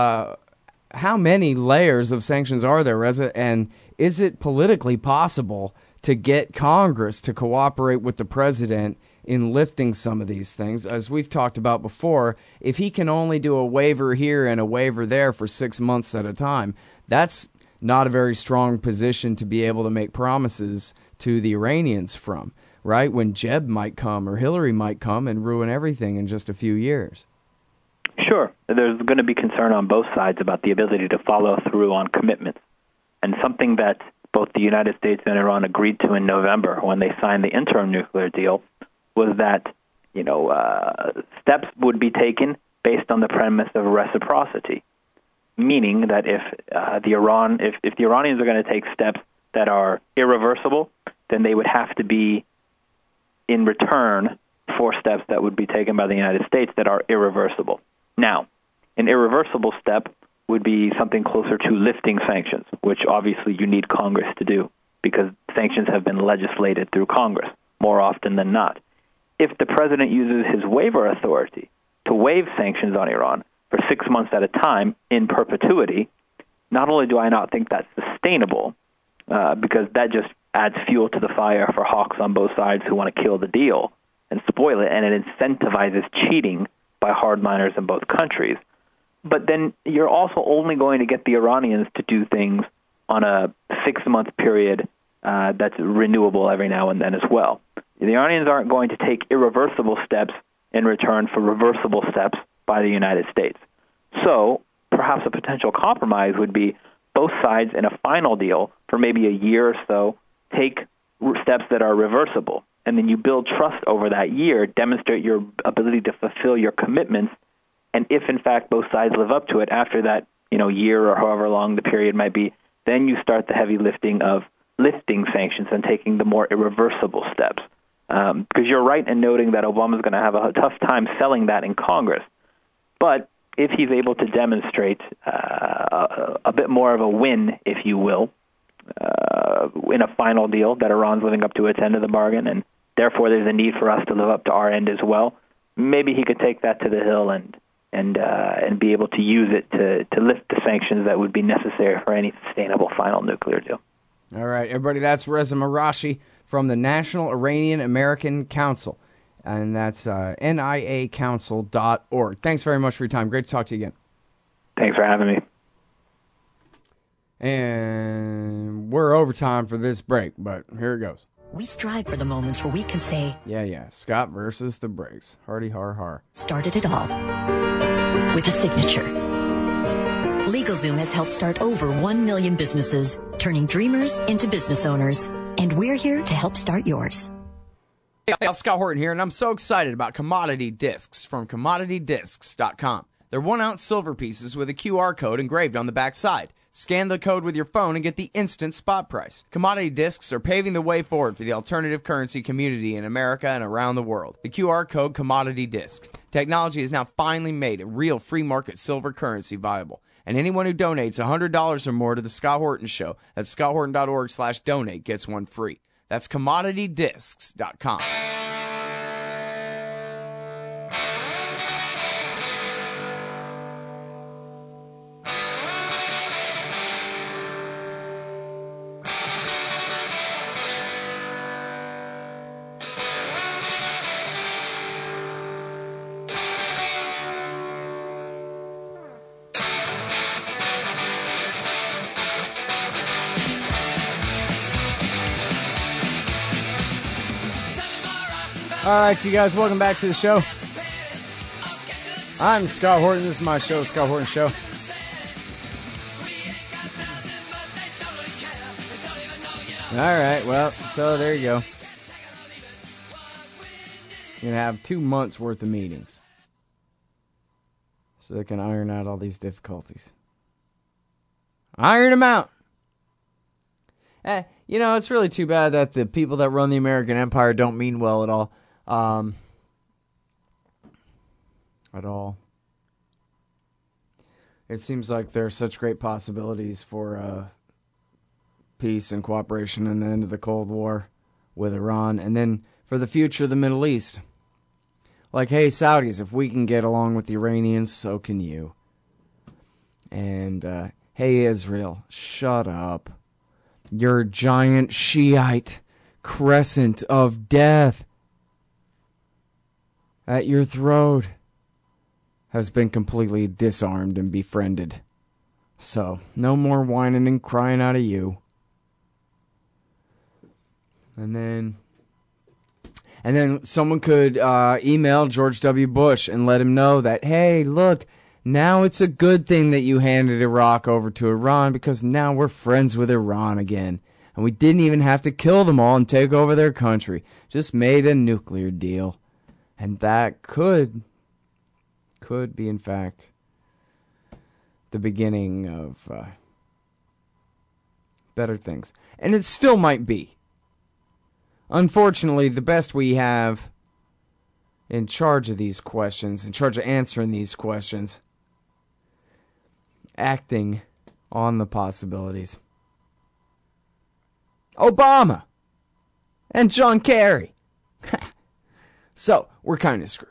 Speaker 1: how many layers of sanctions are there, Reza? And is it politically possible to get Congress to cooperate with the president in lifting some of these things? As we've talked about before, if he can only do a waiver here and a waiver there for 6 months at a time, that's not a very strong position to be able to make promises to the Iranians from, right? When Jeb might come or Hillary might come and ruin everything in just a few years.
Speaker 11: Sure. There's going to be concern on both sides about the ability to follow through on commitments. And something that both the United States and Iran agreed to in November when they signed the interim nuclear deal was that, steps would be taken based on the premise of reciprocity, meaning that if the Iranians are going to take steps that are irreversible, then they would have to be in return for steps that would be taken by the United States that are irreversible. Now, an irreversible step would be something closer to lifting sanctions, which obviously you need Congress to do because sanctions have been legislated through Congress more often than not. If the president uses his waiver authority to waive sanctions on Iran for 6 months at a time in perpetuity, not only do I not think that's sustainable, because that just adds fuel to the fire for hawks on both sides who want to kill the deal and spoil it, and it incentivizes cheating by hardliners in both countries. But then you're also only going to get the Iranians to do things on a 6-month period that's renewable every now and then as well. The Iranians aren't going to take irreversible steps in return for reversible steps by the United States. So perhaps a potential compromise would be both sides in a final deal for maybe a year or so take steps that are reversible, and then you build trust over that year, demonstrate your ability to fulfill your commitments, and if in fact both sides live up to it after that year or however long the period might be, then you start the heavy lifting of lifting sanctions and taking the more irreversible steps. Because you're right in noting that Obama's going to have a tough time selling that in Congress. But if he's able to demonstrate a bit more of a win, if you will, in a final deal that Iran's living up to its end of the bargain, and therefore there's a need for us to live up to our end as well, maybe he could take that to the hill and be able to use it to lift the sanctions that would be necessary for any sustainable final nuclear deal.
Speaker 1: All right, everybody, that's Reza Marashi from the National Iranian American Council, and that's niacouncil.org. Thanks very much for your time. Great to talk to you again.
Speaker 11: Thanks for having me.
Speaker 1: And we're over time for this break, but here it goes.
Speaker 12: We strive for the moments where we can say,
Speaker 1: Yeah. Scott versus the Briggs. Hardy har har.
Speaker 12: Started it all with a signature. LegalZoom has helped start over 1 million businesses, turning dreamers into business owners. And we're here to help start yours.
Speaker 1: Hey, Scott Horton here, and I'm so excited about Commodity Discs from CommodityDiscs.com. They're 1-ounce silver pieces with a QR code engraved on the back side. Scan the code with your phone and get the instant spot price. Commodity Discs are paving the way forward for the alternative currency community in America and around the world. The QR code Commodity Disc. Technology has now finally made a real free market silver currency viable. And anyone who donates $100 or more to the Scott Horton Show at scotthorton.org/donate gets one free. That's CommodityDiscs.com. All right, you guys, welcome back to the show. I'm Scott Horton. This is my show, Scott Horton Show. All right, well, so there you go. going to have 2 months worth of meetings so they can iron out all these difficulties. Iron them out. It's really too bad that the people that run the American empire don't mean well at all. It seems like there are such great possibilities for peace and cooperation and the end of the Cold War with Iran, and then for the future of the Middle East. Like, hey, Saudis, if we can get along with the Iranians, so can you. And, hey, Israel, shut up. Your giant Shiite crescent of death at your throat has been completely disarmed and befriended. So, no more whining and crying out of you. And then someone could email George W. Bush and let him know that, hey, look, now it's a good thing that you handed Iraq over to Iran because now we're friends with Iran again. And we didn't even have to kill them all and take over their country. Just made a nuclear deal. And that could be, in fact, the beginning of better things. And it still might be. Unfortunately, the best we have in charge of these questions, in charge of answering these questions, acting on the possibilities, Obama and John Kerry. So, we're kind of screwed.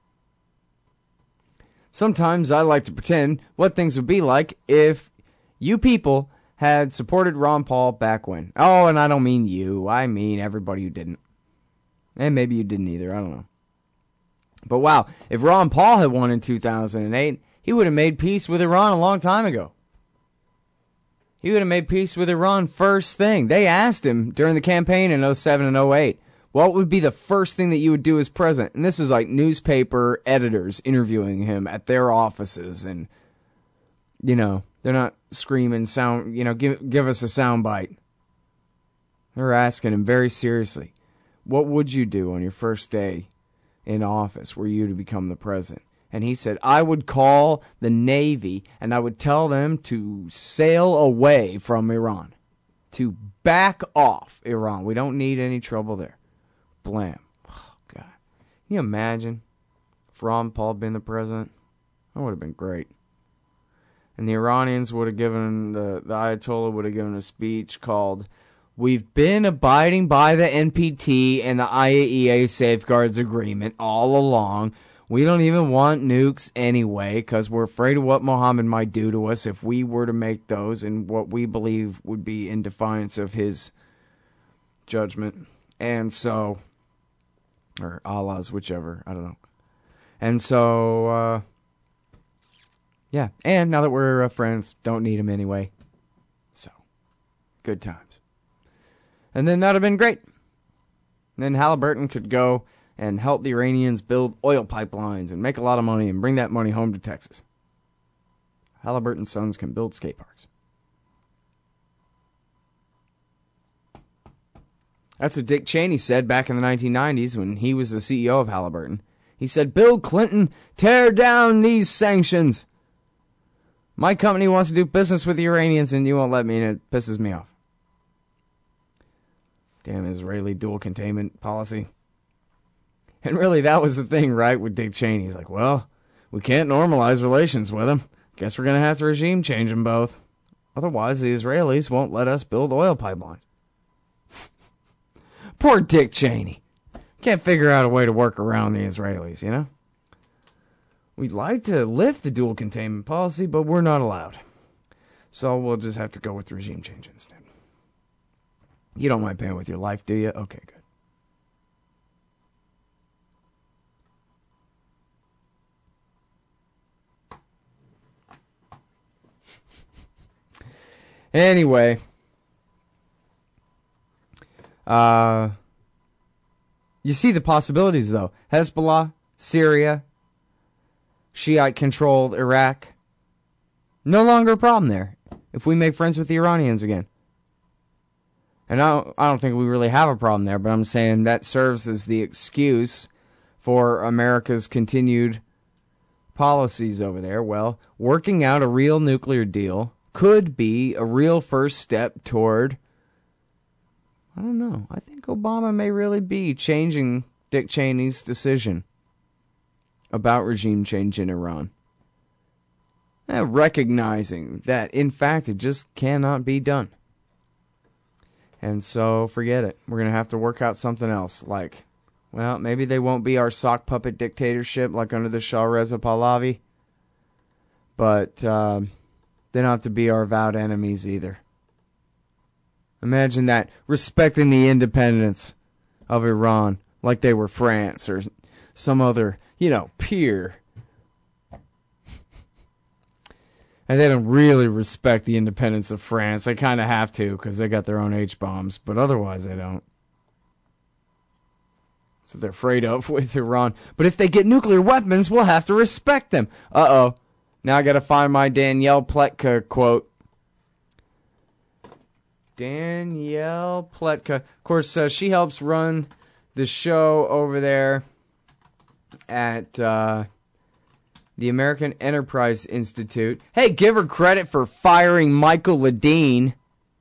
Speaker 1: Sometimes I like to pretend what things would be like if you people had supported Ron Paul back when. Oh, and I don't mean you. I mean everybody who didn't. And maybe you didn't either. I don't know. But wow, if Ron Paul had won in 2008, he would have made peace with Iran a long time ago. He would have made peace with Iran first thing. They asked him during the campaign in 07 and 08, what would be the first thing that you would do as president? And this was like newspaper editors interviewing him at their offices. And, they're not screaming give us a sound bite. They're asking him very seriously, what would you do on your first day in office were you to become the president? And he said, I would call the Navy and I would tell them to sail away from Iran, to back off Iran. We don't need any trouble there. Blam. Oh, God. Can you imagine if Ron Paul had been the president? That would have been great. And the Iranians would have given, the Ayatollah would have given a speech called, we've been abiding by the NPT and the IAEA Safeguards Agreement all along. We don't even want nukes anyway because we're afraid of what Mohammed might do to us if we were to make those and what we believe would be in defiance of his judgment. And so, or Allah's, whichever, I don't know. And so, yeah. And now that we're friends, don't need him anyway. So, good times. And then that would have been great. And then Halliburton could go and help the Iranians build oil pipelines and make a lot of money and bring that money home to Texas. Halliburton's sons can build skate parks. That's what Dick Cheney said back in the 1990s when he was the CEO of Halliburton. He said, Bill Clinton, tear down these sanctions. My company wants to do business with the Iranians and you won't let me, and it pisses me off. Damn Israeli dual containment policy. And really, that was the thing, right, with Dick Cheney. He's like, well, we can't normalize relations with them. Guess we're going to have to regime change them both. Otherwise, the Israelis won't let us build oil pipelines. Poor Dick Cheney. Can't figure out a way to work around the Israelis, you know? We'd like to lift the dual containment policy, but we're not allowed. So we'll just have to go with regime change instead. You don't mind paying with your life, do you? Okay, good. Anyway, you see the possibilities, though. Hezbollah, Syria, Shiite-controlled Iraq. No longer a problem there if we make friends with the Iranians again. And I don't think we really have a problem there, but I'm saying that serves as the excuse for America's continued policies over there. Well, working out a real nuclear deal could be a real first step toward, I don't know, I think Obama may really be changing Dick Cheney's decision about regime change in Iran. Recognizing that, in fact, it just cannot be done. And so, forget it. We're going to have to work out something else. Like, well, maybe they won't be our sock puppet dictatorship like under the Shah Reza Pahlavi. But they don't have to be our avowed enemies either. Imagine that. Respecting the independence of Iran like they were France or some other, peer. And they don't really respect the independence of France. They kind of have to because they got their own H-bombs. But otherwise, they don't. That's what they're afraid of with Iran. But if they get nuclear weapons, we'll have to respect them. Uh-oh. Now I got to find my Danielle Pletka quote. Danielle Pletka. Of course, she helps run the show over there at the American Enterprise Institute. Hey, give her credit for firing Michael Ledeen.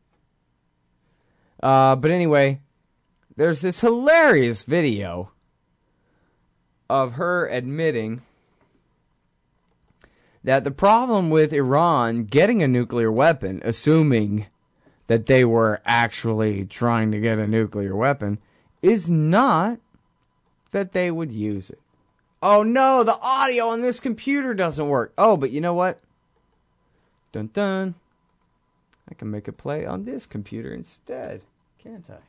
Speaker 1: But anyway, there's this hilarious video of her admitting that the problem with Iran getting a nuclear weapon, assuming that they were actually trying to get a nuclear weapon, is not that they would use it. Oh no, the audio on this computer doesn't work. Oh, but you know what? Dun dun. I can make it play on this computer instead, can't I?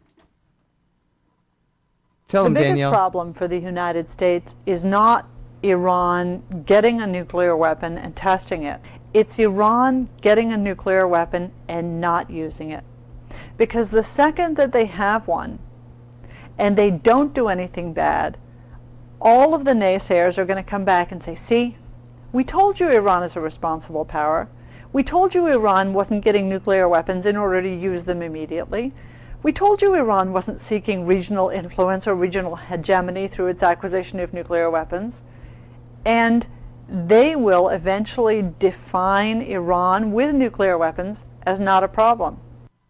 Speaker 1: Tell them, Danielle.
Speaker 13: The biggest problem for the United States is not Iran getting a nuclear weapon and testing it. It's Iran getting a nuclear weapon and not using it. Because the second that they have one and they don't do anything bad, all of the naysayers are going to come back and say, see, we told you Iran is a responsible power. We told you Iran wasn't getting nuclear weapons in order to use them immediately. We told you Iran wasn't seeking regional influence or regional hegemony through its acquisition of nuclear weapons. And they will eventually define Iran with nuclear weapons as not a problem.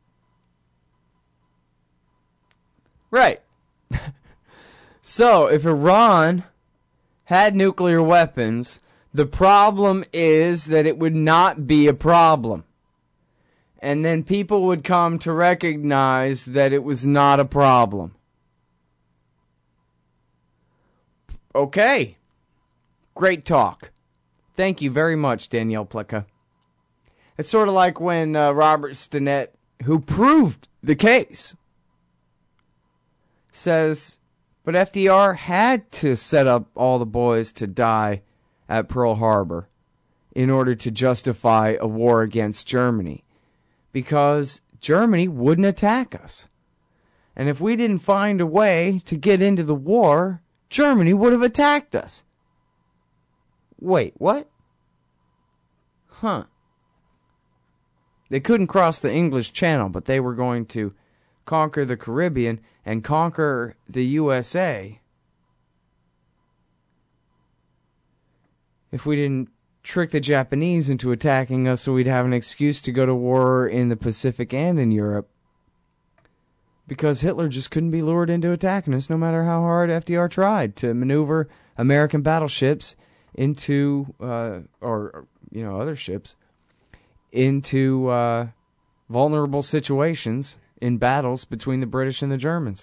Speaker 1: Right. So, if Iran had nuclear weapons, the problem is that it would not be a problem. And then people would come to recognize that it was not a problem. Okay. Great talk. Thank you very much, Danielle Pletka. It's sort of like when Robert Stinnett, who proved the case, says, but FDR had to set up all the boys to die at Pearl Harbor in order to justify a war against Germany, because Germany wouldn't attack us. And if we didn't find a way to get into the war, Germany would have attacked us. Wait, what? Huh. They couldn't cross the English Channel, but they were going to conquer the Caribbean and conquer the USA if we didn't trick the Japanese into attacking us so we'd have an excuse to go to war in the Pacific and in Europe. Because Hitler just couldn't be lured into attacking us no matter how hard FDR tried to maneuver American battleships into, other ships, into vulnerable situations in battles between the British and the Germans.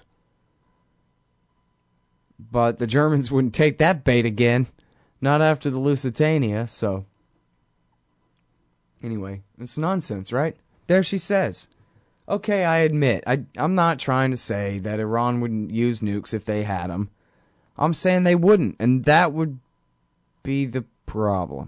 Speaker 1: But the Germans wouldn't take that bait again. Not after the Lusitania, so. Anyway, it's nonsense, right? There she says. Okay, I admit, I'm not trying to say that Iran wouldn't use nukes if they had them. I'm saying they wouldn't, and that would be the problem.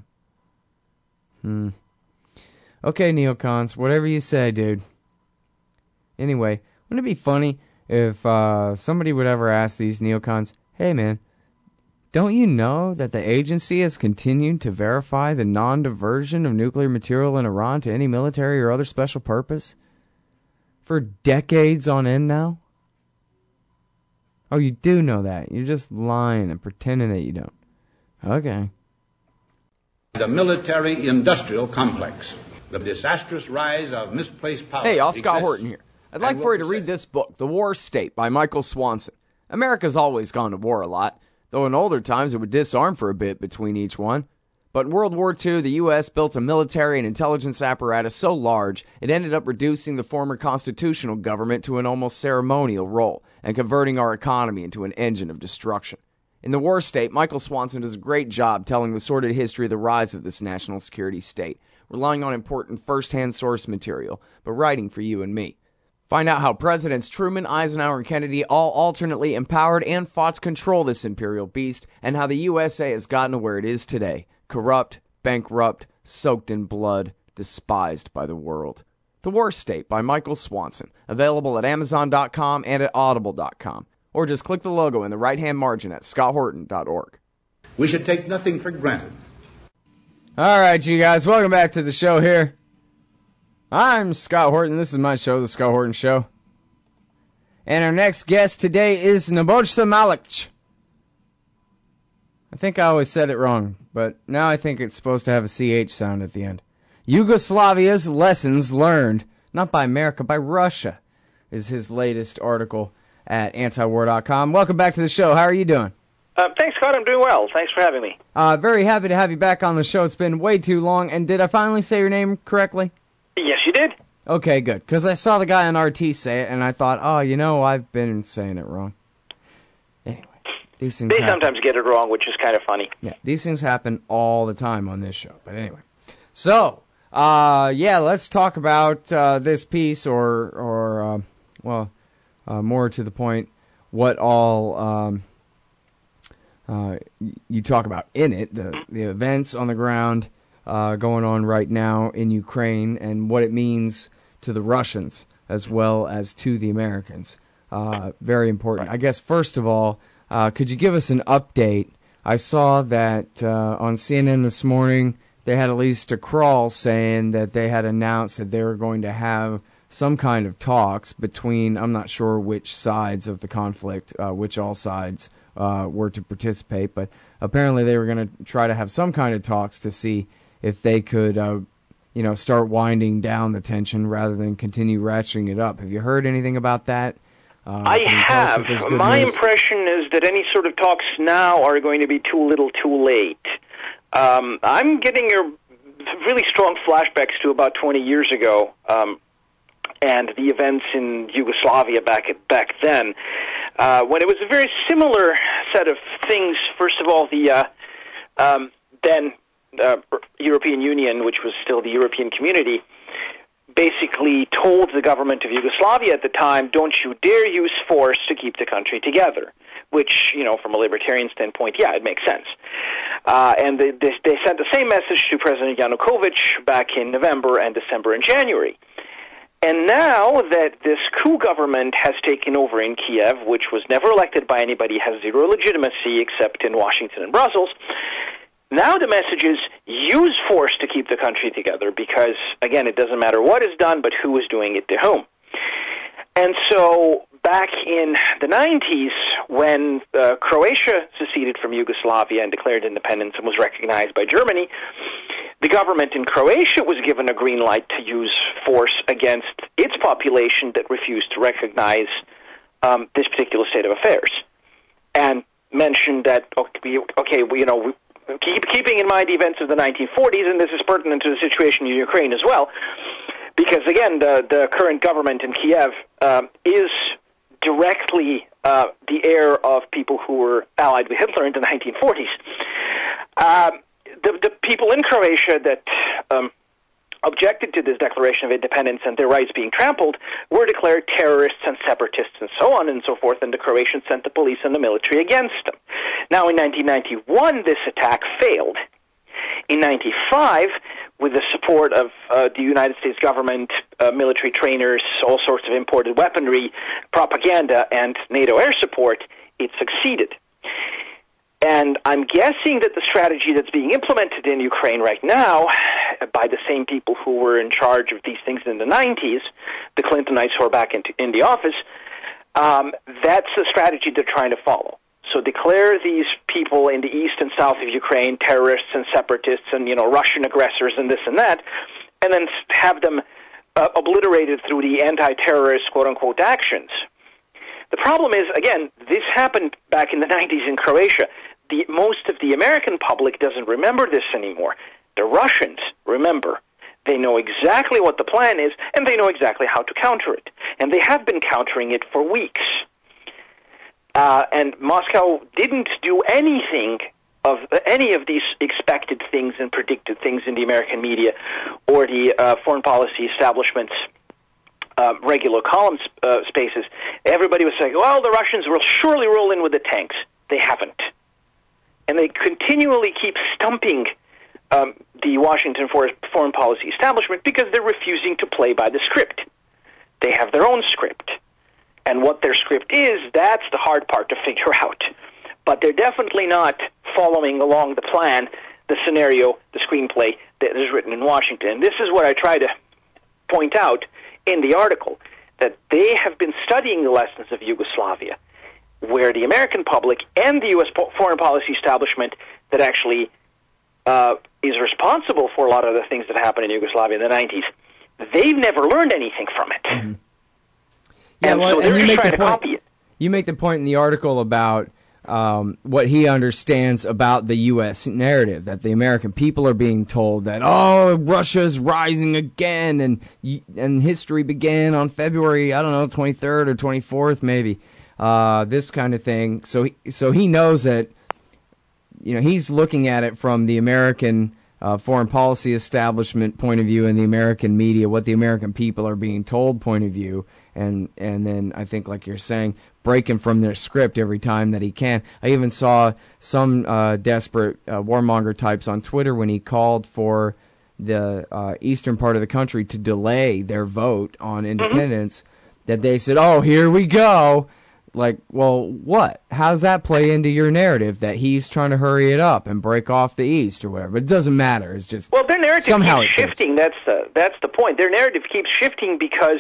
Speaker 1: Okay, neocons, whatever you say, dude. Anyway, wouldn't it be funny if somebody would ever ask these neocons, hey man, don't you know that the agency has continued to verify the non-diversion of nuclear material in Iran to any military or other special purpose for decades on end now? Oh, you do know that. You're just lying and pretending that you don't. Okay.
Speaker 10: The military-industrial complex. The disastrous rise of misplaced power.
Speaker 1: Hey, y'all, Scott Horton here. I'd like for you to read this book, The War State, by Michael Swanson. America's always gone to war a lot, though in older times it would disarm for a bit between each one. But in World War II, the U.S. built a military and intelligence apparatus so large, it ended up reducing the former constitutional government to an almost ceremonial role and converting our economy into an engine of destruction. In The War State, Michael Swanson does a great job telling the sordid history of the rise of this national security state, relying on important first-hand source material, but writing for you and me. Find out how Presidents Truman, Eisenhower, and Kennedy all alternately empowered and fought to control this imperial beast, and how the USA has gotten to where it is today. Corrupt, bankrupt, soaked in blood, despised by the world. The War State by Michael Swanson, available at Amazon.com and at Audible.com. Or just click the logo in the right-hand margin at scotthorton.org.
Speaker 10: We should take nothing for granted.
Speaker 1: All right, you guys, welcome back to the show here. I'm Scott Horton. This is my show, The Scott Horton Show. And our next guest today is Nebojsa Malic. I think I always said it wrong, but now I think it's supposed to have a CH sound at the end. Yugoslavia's Lessons Learned, not by America, by Russia, is his latest article at antiwar.com. Welcome back to the show. How are you doing?
Speaker 14: Thanks, Scott. I'm doing well. Thanks for having me.
Speaker 1: Very happy to have you back on the show. It's been way too long. And did I finally say your name correctly?
Speaker 14: Yes, you did.
Speaker 1: Okay, good. Because I saw the guy on RT say it, and I thought, oh, you know, I've been saying it wrong. Anyway, these things happen.
Speaker 14: Sometimes get it wrong, which is kind of funny.
Speaker 1: Yeah, these things happen all the time on this show. But anyway. So, let's talk about this piece, or more to the point, what all you talk about in it, the events on the ground going on right now in Ukraine, and what it means to the Russians as well as to the Americans. Very important. I guess, first of all, could you give us an update? I saw that on CNN this morning, they had at least a crawl saying that they had announced that they were going to have some kind of talks between, I'm not sure which sides of the conflict, which all sides were to participate, but apparently they were going to try to have some kind of talks to see if they could, start winding down the tension rather than continue ratcheting it up. Have you heard anything about that?
Speaker 14: I have. My impression is that any sort of talks now are going to be too little too late. I'm getting really strong flashbacks to about 20 years ago, and the events in Yugoslavia back then, when it was a very similar set of things. First of all, the then European Union, which was still the European Community, basically told the government of Yugoslavia at the time, don't you dare use force to keep the country together, which, from a libertarian standpoint, yeah, it makes sense. And they sent the same message to President Yanukovych back in November and December and January. And now that this coup government has taken over in Kiev, which was never elected by anybody, has zero legitimacy except in Washington and Brussels, now the message is use force to keep the country together because, again, it doesn't matter what is done, but who is doing it to whom. And so back in the 90s, when Croatia seceded from Yugoslavia and declared independence and was recognized by Germany, the government in Croatia was given a green light to use force against its population that refused to recognize this particular state of affairs, and mentioned that, keeping in mind the events of the 1940s, and this is pertinent to the situation in Ukraine as well, because, again, the current government in Kiev is directly the heir of people who were allied with Hitler in the 1940s. The people in Croatia that objected to this declaration of independence and their rights being trampled were declared terrorists and separatists and so on and so forth, and the Croatians sent the police and the military against them. Now, in 1991, this attack failed. In 1995, with the support of the United States government, military trainers, all sorts of imported weaponry, propaganda, and NATO air support, it succeeded. And I'm guessing that the strategy that's being implemented in Ukraine right now by the same people who were in charge of these things in the 90s, the Clintonites who are back in the office, That's the strategy they're trying to follow. So declare these people in the east and south of Ukraine terrorists and separatists and, Russian aggressors and this and that, and then have them obliterated through the anti-terrorist, quote-unquote, actions. The problem is, again, this happened back in the 90s in Croatia. Most of the American public doesn't remember this anymore. The Russians remember. They know exactly what the plan is, and they know exactly how to counter it. And they have been countering it for weeks. And Moscow didn't do any of these expected things and predicted things in the American media or the foreign policy establishment's regular column spaces. Everybody was saying, well, the Russians will surely roll in with the tanks. They haven't. And they continually keep stumping the Washington foreign policy establishment because they're refusing to play by the script. They have their own script. And what their script is, that's the hard part to figure out. But they're definitely not following along the plan, the scenario, the screenplay that is written in Washington. And this is what I try to point out in the article, that they have been studying the lessons of Yugoslavia, where the American public and the U.S. foreign policy establishment that actually is responsible for a lot of the things that happened in Yugoslavia in the 90s, they've never learned anything from it.
Speaker 1: Mm-hmm. Yeah,
Speaker 14: and
Speaker 1: well,
Speaker 14: so they're
Speaker 1: and
Speaker 14: just trying to copy it.
Speaker 1: You make the point in the article about what he understands about the U.S. narrative, that the American people are being told that, Russia's rising again, and history began on February, 23rd or 24th maybe, this kind of thing. So he knows that, he's looking at it from the American foreign policy establishment point of view and the American media, what the American people are being told point of view, and then I think, like you're saying, breaking from their script every time that he can. I even saw some desperate warmonger types on Twitter when he called for the eastern part of the country to delay their vote on independence, that they said, oh, here we go. Like, well, what? How does that play into your narrative that he's trying to hurry it up and break off the East or whatever? It doesn't matter. It's just
Speaker 14: their narrative
Speaker 1: somehow
Speaker 14: keeps shifting. That's the point. Their narrative keeps shifting because,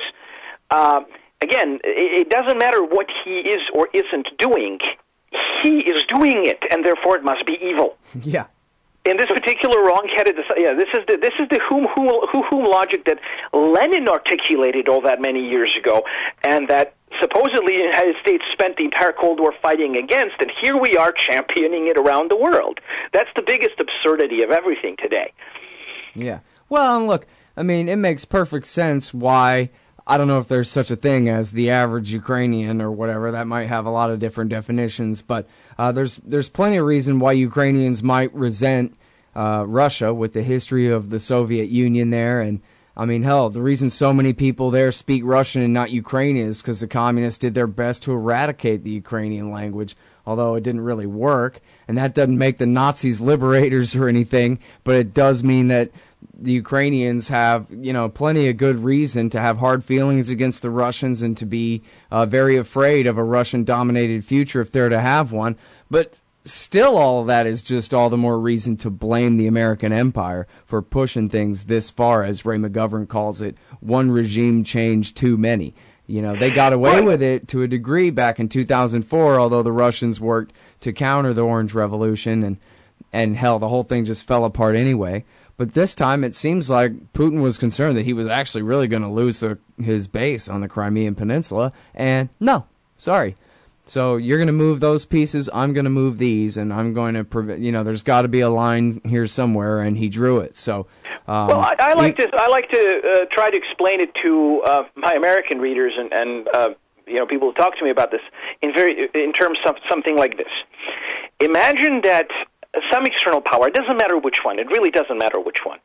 Speaker 14: again, it doesn't matter what he is or isn't doing. He is doing it, and therefore it must be evil.
Speaker 1: Yeah.
Speaker 14: In this particular wrong-headed, this is the whom logic that Lenin articulated all that many years ago, and that supposedly the United States spent the entire Cold War fighting against, and here we are championing it around the world. That's the biggest absurdity of everything today.
Speaker 1: Yeah. Well, and look, I mean, it makes perfect sense why. I don't know if there's such a thing as the average Ukrainian or whatever. That might have a lot of different definitions, but there's plenty of reason why Ukrainians might resent Russia with the history of the Soviet Union there. And, I mean, hell, the reason so many people there speak Russian and not Ukrainian is because the communists did their best to eradicate the Ukrainian language, although it didn't really work. And that doesn't make the Nazis liberators or anything, but it does mean that the Ukrainians have, plenty of good reason to have hard feelings against the Russians and to be very afraid of a Russian-dominated future if they're to have one. But still, all of that is just all the more reason to blame the American empire for pushing things this far, as Ray McGovern calls it, one regime change too many. They got away with it to a degree back in 2004, although the Russians worked to counter the Orange Revolution, and hell, the whole thing just fell apart anyway. But this time, it seems like Putin was concerned that he was actually really going to lose his base on the Crimean Peninsula. And no, sorry. So you're going to move those pieces, I'm going to move these, and I'm going to prevent. There's got to be a line here somewhere, and he drew it. So,
Speaker 14: I like to try to explain it to my American readers and people who talk to me about this in terms of something like this. Imagine that some external power, it doesn't matter which one, it really doesn't matter which one,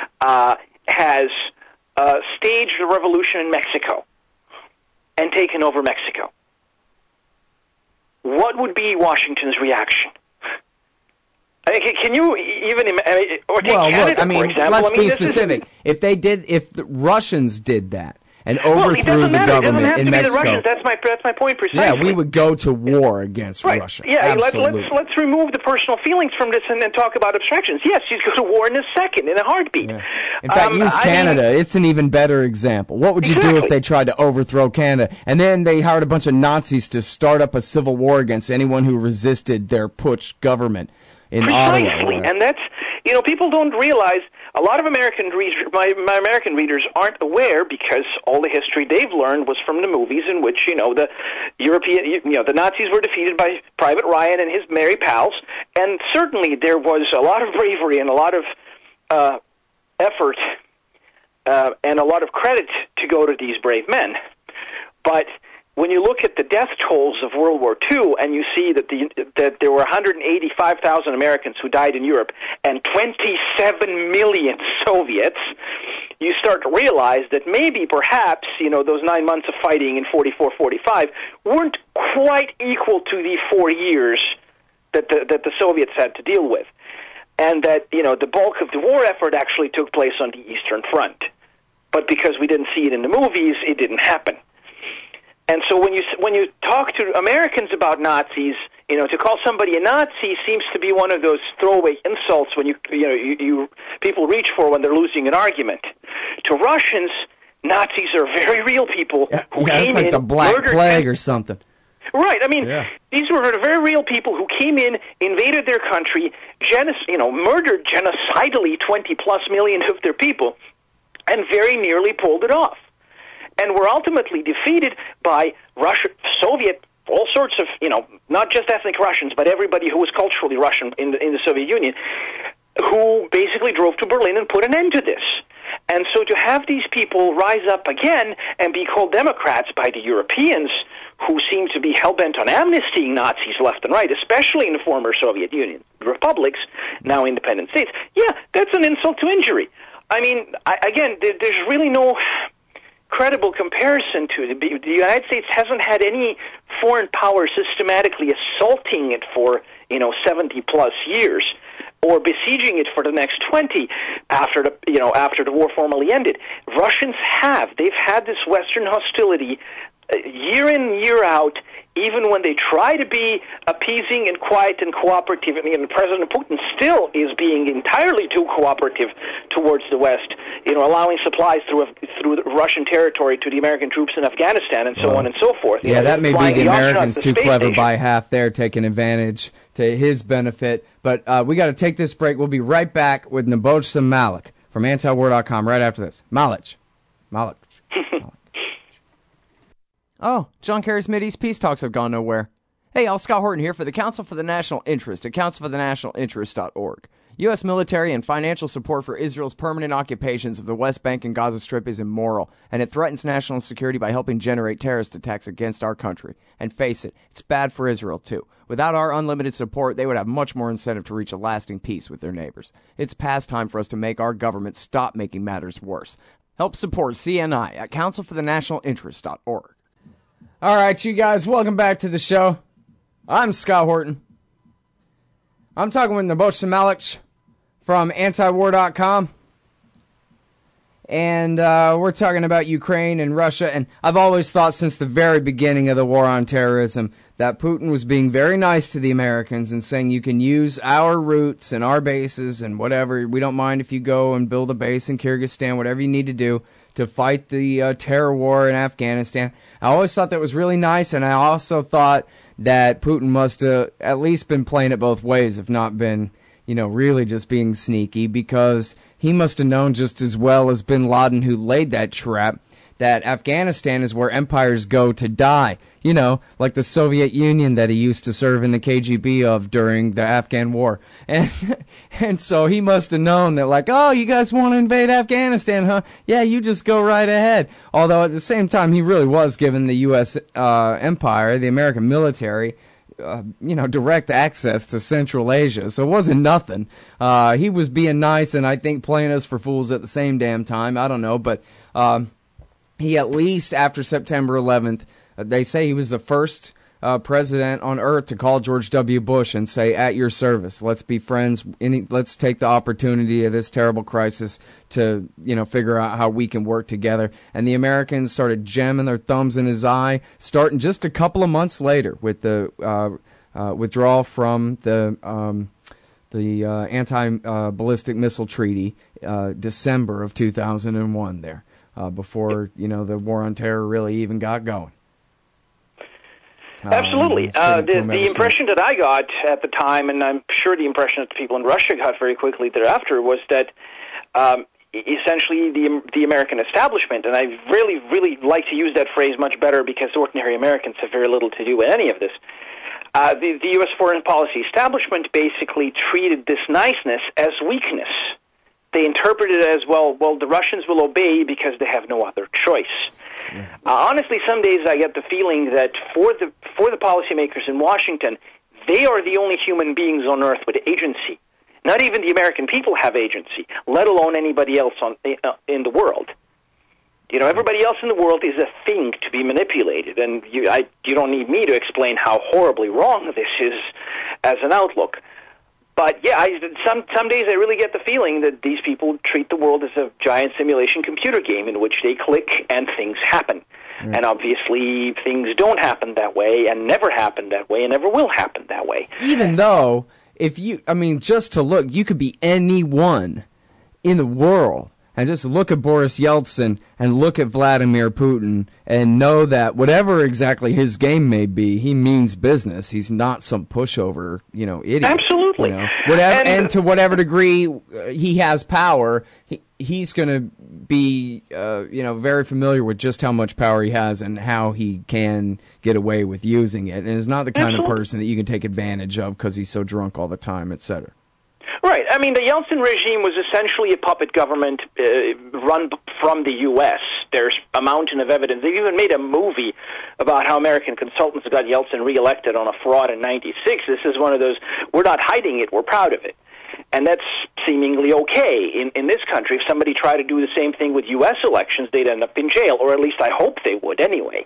Speaker 14: has staged a revolution in Mexico and taken over Mexico. What would be Washington's reaction? Can you even imagine? Or take Canada, for example.
Speaker 1: Let's be specific. If the Russians did that, and overthrew the government in Mexico.
Speaker 14: That's my point precisely.
Speaker 1: Yeah, we would go to war against Russia.
Speaker 14: Yeah,
Speaker 1: absolutely.
Speaker 14: let's remove the personal feelings from this and then talk about abstractions. Yes, you'd go to war in a second, in a heartbeat.
Speaker 1: Yeah. In fact, use Canada. It's an even better example. What would you do if they tried to overthrow Canada, and then they hired a bunch of Nazis to start up a civil war against anyone who resisted their putsch government in Ottawa?
Speaker 14: Precisely, and that's, people don't realize. A lot of American readers, my American readers aren't aware, because all the history they've learned was from the movies in which, the the Nazis were defeated by Private Ryan and his merry pals, and certainly there was a lot of bravery and a lot of effort and a lot of credit to go to these brave men. But when you look at the death tolls of World War II, and you see that there were 185,000 Americans who died in Europe and 27 million Soviets, you start to realize that maybe, perhaps, those 9 months of fighting in 44-45 weren't quite equal to the 4 years that the Soviets had to deal with, and that the bulk of the war effort actually took place on the Eastern Front. But because we didn't see it in the movies, it didn't happen. And so when you talk to Americans about Nazis, to call somebody a Nazi seems to be one of those throwaway insults when people reach for when they're losing an argument. To Russians, Nazis are very real people who came
Speaker 1: it's like
Speaker 14: in,
Speaker 1: the Black Plague or something.
Speaker 14: Right. I mean, these were very real people who came in, invaded their country, murdered genocidally 20+ million of their people, and very nearly pulled it off. And were ultimately defeated by Russia, Soviet, all sorts of, not just ethnic Russians, but everybody who was culturally Russian in the Soviet Union, who basically drove to Berlin and put an end to this. And so to have these people rise up again and be called Democrats by the Europeans, who seem to be hell-bent on amnestying Nazis left and right, especially in the former Soviet Union republics, now independent states, that's an insult to injury. I mean, there's really no credible comparison to it. The United States hasn't had any foreign power systematically assaulting it for 70+ years, or besieging it for the next 20 after the war formally ended. Russians have. They've had this Western hostility year in, year out, even when they try to be appeasing and quiet and cooperative. I mean, President Putin still is being entirely too cooperative towards the West, allowing supplies through the Russian territory to the American troops in Afghanistan and so on and so forth.
Speaker 1: Yeah, that may be the Americans too clever by half there, taking advantage to his benefit. But we got to take this break. We'll be right back with Nebojsa Malik from antiwar.com right after this. Malik. Oh, John Kerry's Mideast peace talks have gone nowhere. Hey, all, Scott Horton here for the Council for the National Interest at councilforthenationalinterest.org. U.S. military and financial support for Israel's permanent occupations of the West Bank and Gaza Strip is immoral, and it threatens national security by helping generate terrorist attacks against our country. And face it, it's bad for Israel, too. Without our unlimited support, they would have much more incentive to reach a lasting peace with their neighbors. It's past time for us to make our government stop making matters worse. Help support CNI at councilforthenationalinterest.org. All right, you guys, welcome back to the show. I'm Scott Horton. I'm talking with Nebojsa Malik from antiwar.com. And we're talking about Ukraine and Russia. And I've always thought since the very beginning of the war on terrorism that Putin was being very nice to the Americans and saying you can use our routes and our bases and whatever. We don't mind if you go and build a base in Kyrgyzstan, whatever you need to do to fight the terror war in Afghanistan. I always thought that was really nice, and I also thought that Putin must have at least been playing it both ways, if not been, really just being sneaky, because he must have known just as well as bin Laden, who laid that trap, that Afghanistan is where empires go to die. Like the Soviet Union that he used to serve in the KGB of during the Afghan war. And so he must have known that, like, oh, you guys want to invade Afghanistan, huh? Yeah, you just go right ahead. Although at the same time, he really was giving the U.S. empire, the American military, direct access to Central Asia. So it wasn't nothing. He was being nice and I think playing us for fools at the same damn time. I don't know, but he at least after September 11th, they say he was the first president on earth to call George W. Bush and say, at your service, let's be friends. Let's take the opportunity of this terrible crisis to, figure out how we can work together. And the Americans started jamming their thumbs in his eye, starting just a couple of months later with the withdrawal from the anti-ballistic missile treaty, December of 2001 there, before, the war on terror really even got going.
Speaker 14: Absolutely. The impression that I got at the time, and I'm sure the impression that the people in Russia got very quickly thereafter, was that essentially the American establishment, and I really, really like to use that phrase much better because ordinary Americans have very little to do with any of this, the U.S. foreign policy establishment basically treated this niceness as weakness. They interpreted it as, well, the Russians will obey because they have no other choice. Honestly, some days I get the feeling that for the policymakers in Washington, they are the only human beings on earth with agency. Not even the American people have agency, let alone anybody else in the world. Everybody else in the world is a thing to be manipulated, and you don't need me to explain how horribly wrong this is as an outlook. But yeah, some days I really get the feeling that these people treat the world as a giant simulation computer game in which they click and things happen. Mm. And obviously things don't happen that way and never happen that way and never will happen that way.
Speaker 1: Even though, just to look, you could be anyone in the world and just look at Boris Yeltsin and look at Vladimir Putin and know that whatever exactly his game may be, he means business. He's not some pushover, idiot.
Speaker 14: Absolutely.
Speaker 1: And to whatever degree he has power, he's going to be, very familiar with just how much power he has and how he can get away with using it. And is not the kind of person that you can take advantage of because he's so drunk all the time, etc.
Speaker 14: Right. The Yeltsin regime was essentially a puppet government run from the U.S. There's a mountain of evidence. They've even made a movie about how American consultants got Yeltsin reelected on a fraud in '96. This is one of those, we're not hiding it, we're proud of it. And that's seemingly okay in this country. If somebody tried to do the same thing with U.S. elections, they'd end up in jail, or at least I hope they would anyway.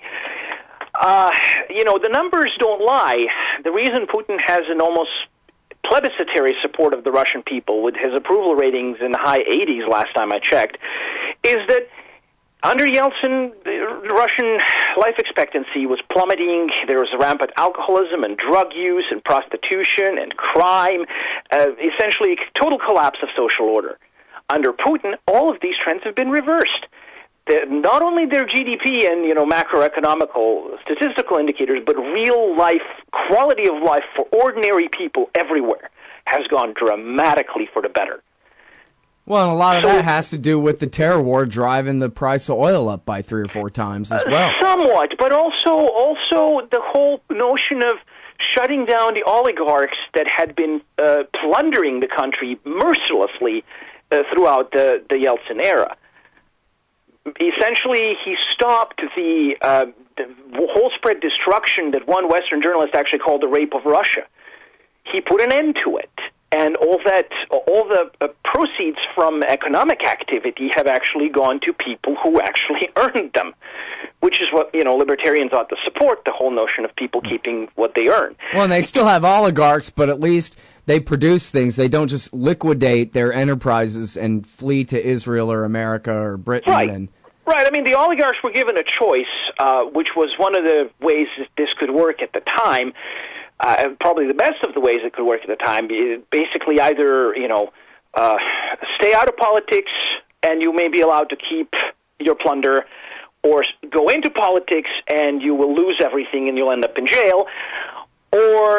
Speaker 14: The numbers don't lie. The reason Putin has an almost plebiscitary support of the Russian people, with his approval ratings in the high 80s last time I checked, is that under Yeltsin, the Russian life expectancy was plummeting. There was rampant alcoholism and drug use and prostitution and crime, essentially a total collapse of social order. Under Putin, all of these trends have been reversed. Not only their GDP and macroeconomical statistical indicators, but real life quality of life for ordinary people everywhere has gone dramatically for the better.
Speaker 1: Well, and a lot of that has to do with the terror war driving the price of oil up by 3 or 4 times as well.
Speaker 14: Somewhat, but also the whole notion of shutting down the oligarchs that had been plundering the country mercilessly throughout the Yeltsin era. Essentially, he stopped the whole spread destruction that one Western journalist actually called the rape of Russia. He put an end to it, and all the proceeds from economic activity have actually gone to people who actually earned them, which is what libertarians ought to support, the whole notion of people keeping what they earn.
Speaker 1: Well, and they still have oligarchs, but at least they produce things. They don't just liquidate their enterprises and flee to Israel or America or Britain.
Speaker 14: Right. Right. The oligarchs were given a choice, which was one of the ways that this could work at the time, probably the best of the ways it could work at the time. Basically, either, stay out of politics and you may be allowed to keep your plunder, or go into politics and you will lose everything and you'll end up in jail, or,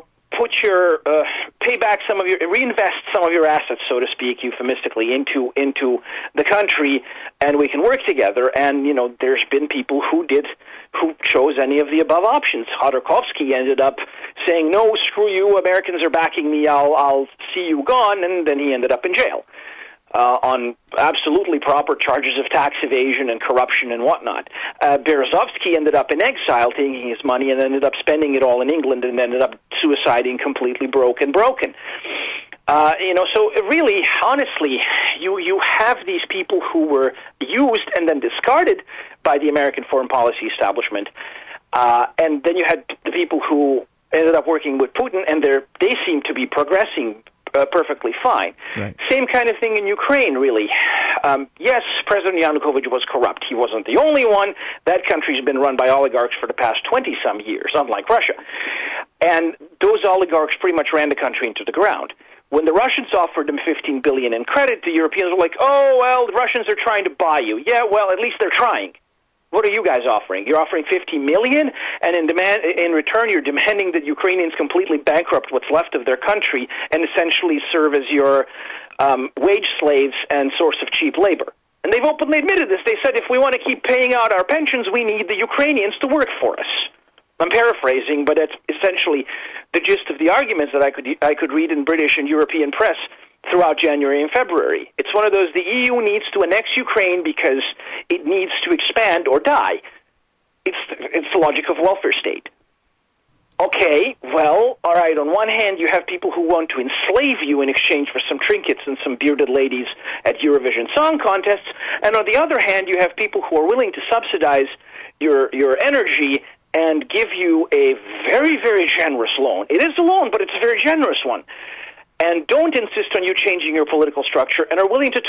Speaker 14: reinvest some of your assets, so to speak, euphemistically, into the country, and we can work together. And there's been people who chose any of the above options. Khodorkovsky ended up saying, "No, screw you, Americans are backing me. I'll see you gone," and then he ended up in jail on absolutely proper charges of tax evasion and corruption and whatnot. Berezovsky ended up in exile, taking his money, and ended up spending it all in England, and ended up suiciding, completely broken. So really, honestly, you have these people who were used and then discarded by the American foreign policy establishment And then you had the people who ended up working with Putin, and they seem to be progressing perfectly fine.
Speaker 1: Right.
Speaker 14: Same kind of thing in Ukraine, really. Yes, President Yanukovych was corrupt. He wasn't the only one. That country's been run by oligarchs for the past 20-some years, unlike Russia. And those oligarchs pretty much ran the country into the ground. When the Russians offered them $15 billion in credit, the Europeans were like, oh, well, the Russians are trying to buy you. Yeah, well, at least they're trying. What are you guys offering? You're offering $50 million, and in return, you're demanding that Ukrainians completely bankrupt what's left of their country and essentially serve as your wage slaves and source of cheap labor. And they've openly admitted this. They said, if we want to keep paying out our pensions, we need the Ukrainians to work for us. I'm paraphrasing, but it's essentially the gist of the arguments that I could read in British and European press throughout January and February. It's one of those, the EU needs to annex Ukraine because it needs to expand or die. It's the logic of welfare state. Okay, well, all right, on one hand, you have people who want to enslave you in exchange for some trinkets and some bearded ladies at Eurovision Song Contests, and on the other hand, you have people who are willing to subsidize your energy and give you a very, very generous loan. It is a loan, but it's a very generous one. And don't insist on you changing your political structure, and are willing to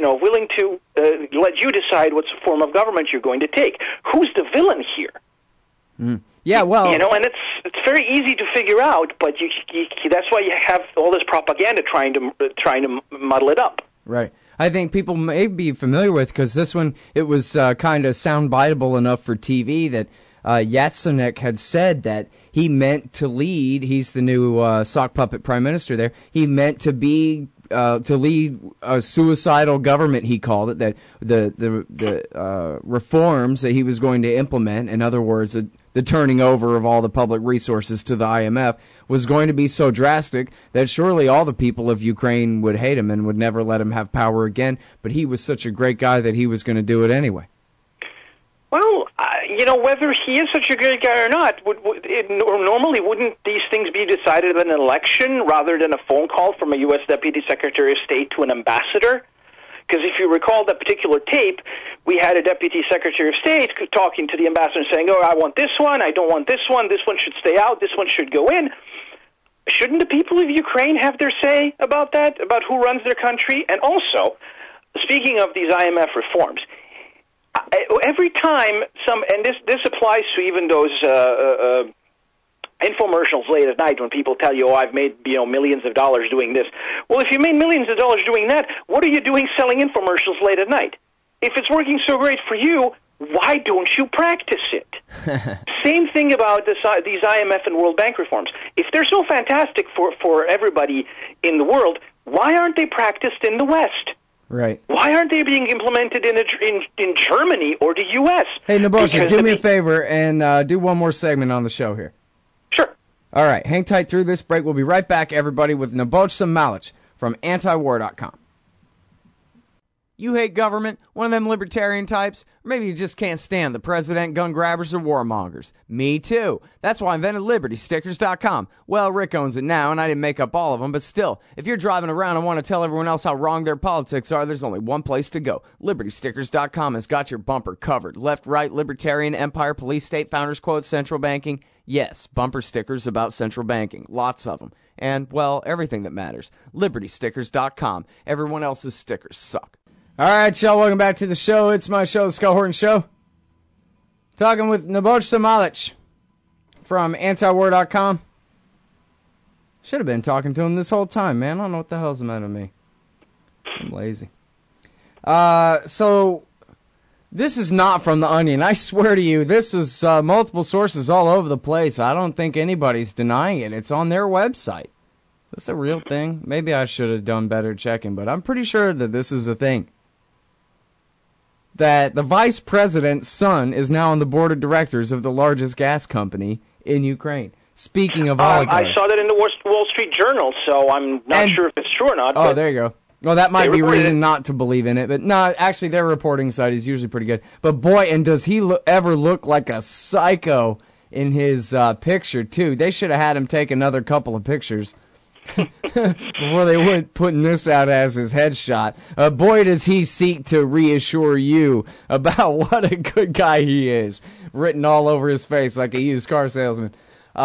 Speaker 14: let you decide what form of government you're going to take. Who's the villain here?
Speaker 1: Yeah, well,
Speaker 14: and it's very easy to figure out, but that's why you have all this propaganda trying to muddle it up.
Speaker 1: Right. I think people may be familiar with, because this one, it was kind of soundbiteable enough for TV that Yatsenyuk had said that he meant to lead. He's the new sock puppet prime minister there. He meant to lead a suicidal government. He called it that the reforms that he was going to implement. In other words, the turning over of all the public resources to the IMF was going to be so drastic that surely all the people of Ukraine would hate him and would never let him have power again. But he was such a great guy that he was going to do it anyway.
Speaker 14: Well, whether he is such a great guy or not, normally wouldn't these things be decided in an election rather than a phone call from a U.S. Deputy Secretary of State to an ambassador? Because if you recall that particular tape, we had a Deputy Secretary of State talking to the ambassador and saying, I want this one, I don't want this one should stay out, this one should go in. Shouldn't the people of Ukraine have their say about that, about who runs their country? And also, speaking of these IMF reforms, every time and this applies to even those infomercials late at night when people tell you, I've made millions of dollars doing this. Well, if you made millions of dollars doing that, what are you doing selling infomercials late at night? If it's working so great for you, why don't you practice it? Same thing about these IMF and World Bank reforms. If they're so fantastic for everybody in the world, why aren't they practiced in the West?
Speaker 1: Right.
Speaker 14: Why aren't they being implemented in Germany or the U.S.?
Speaker 1: Hey, Nebojsa, do me a favor and do one more segment on the show here.
Speaker 14: Sure.
Speaker 1: All right, hang tight through this break. We'll be right back, everybody, with Nebojsa Malic from antiwar.com. You hate government, one of them libertarian types, or maybe you just can't stand the president, gun grabbers, or warmongers. Me too. That's why I invented LibertyStickers.com. Well, Rick owns it now, and I didn't make up all of them, but still, if you're driving around and want to tell everyone else how wrong their politics are, there's only one place to go. LibertyStickers.com has got your bumper covered. Left, right, libertarian, empire, police, state, founders quote, central banking. Yes, bumper stickers about central banking. Lots of them. And, well, everything that matters. LibertyStickers.com. Everyone else's stickers suck. All right, y'all, welcome back to the show. It's my show, the Scott Horton Show. Talking with Nebojsa Malic from antiwar.com. Should have been talking to him this whole time, man. I don't know what the hell's the matter with me. I'm lazy. So, this is not from The Onion. I swear to you, this was multiple sources all over the place. I don't think anybody's denying it. It's on their website. Is this a real thing? Maybe I should have done better checking, but I'm pretty sure that this is a thing. That the vice president's son is now on the board of directors of the largest gas company in Ukraine. Speaking of oligarchs.
Speaker 14: I saw that in the Wall Street Journal, so I'm not sure if it's true or not.
Speaker 1: Oh, there you go. Well, that might be reason not to believe in it. But no, actually, their reporting side is usually pretty good. But boy, and does he ever look like a psycho in his picture, too. They should have had him take another couple of pictures. before they went putting this out as his headshot. Boy, does he seek to reassure you about what a good guy he is. Written all over his face like a used car salesman.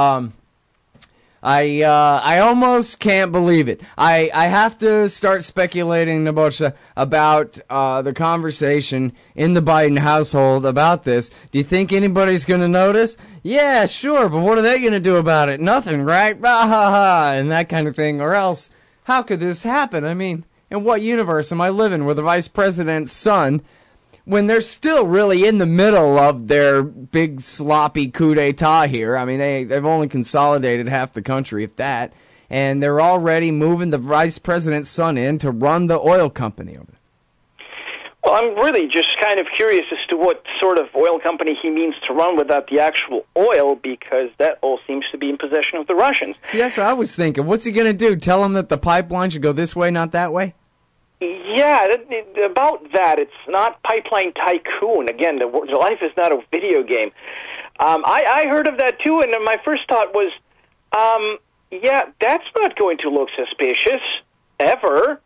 Speaker 1: I almost can't believe it. I have to start speculating, Nebojsa, about the conversation in the Biden household about this. Do you think anybody's going to notice? Yeah, sure, but what are they going to do about it? Nothing, right? Bah, ha, ha, and that kind of thing. Or else, how could this happen? I mean, in what universe am I living where the vice president's son, when they're still really in the middle of their big sloppy coup d'etat here. I mean, they've only consolidated half the country, if that, and they're already moving the vice president's son in to run the oil company over there.
Speaker 14: Well, I'm really just kind of curious as to what sort of oil company he means to run without the actual oil, because that all seems to be in possession of the Russians.
Speaker 1: See, that's what I was thinking. What's he going to do? Tell them that the pipeline should go this way, not that way?
Speaker 14: Yeah, about that. It's not Pipeline Tycoon. Again, life is not a video game. I heard of that too, and my first thought was, yeah, that's not going to look suspicious, ever.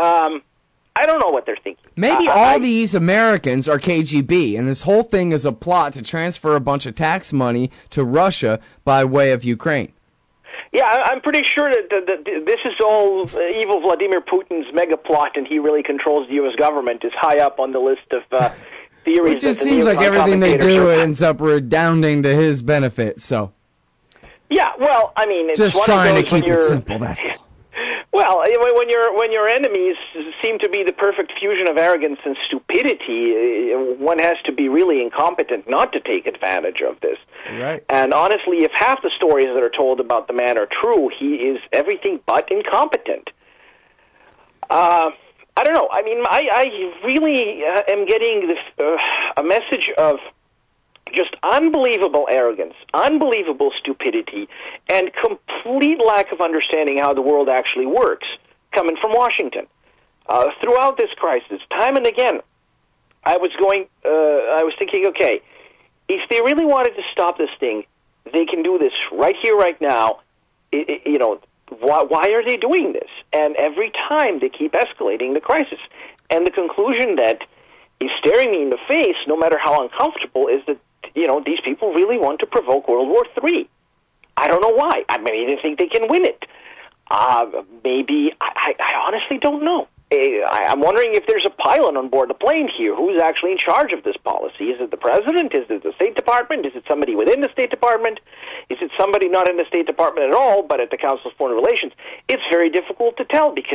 Speaker 14: I don't know what they're thinking.
Speaker 1: Maybe all these Americans are KGB, and this whole thing is a plot to transfer a bunch of tax money to Russia by way of Ukraine.
Speaker 14: Yeah, I'm pretty sure that this is all evil Vladimir Putin's mega plot, and he really controls the U.S. government, is high up on the list of theories.
Speaker 1: It just seems like everything they do ends up redounding to his benefit, so.
Speaker 14: Yeah, well, I mean, it's
Speaker 1: just
Speaker 14: one
Speaker 1: trying
Speaker 14: of those
Speaker 1: to keep it simple, that's all.
Speaker 14: Well, when your enemies seem to be the perfect fusion of arrogance and stupidity, one has to be really incompetent not to take advantage of this.
Speaker 1: Right.
Speaker 14: And honestly, if half the stories that are told about the man are true, he is everything but incompetent. I don't know. I mean, I really am getting this, a message of just unbelievable arrogance, unbelievable stupidity, and complete lack of understanding how the world actually works coming from Washington. Throughout this crisis, time and again, I was thinking, okay, if they really wanted to stop this thing, they can do this right here, right now. You know, why are they doing this? And every time they keep escalating the crisis. And the conclusion that is staring me in the face, no matter how uncomfortable, is that, you know, these people really want to provoke World War III. I don't know why. I mean, they think they can win it. Maybe, I honestly don't know. I'm wondering if there's a pilot on board the plane here. Who's actually in charge of this policy? Is it the president? Is it the State Department? Is it somebody within the State Department? Is it somebody not in the State Department at all, but at the Council of Foreign Relations? It's very difficult to tell because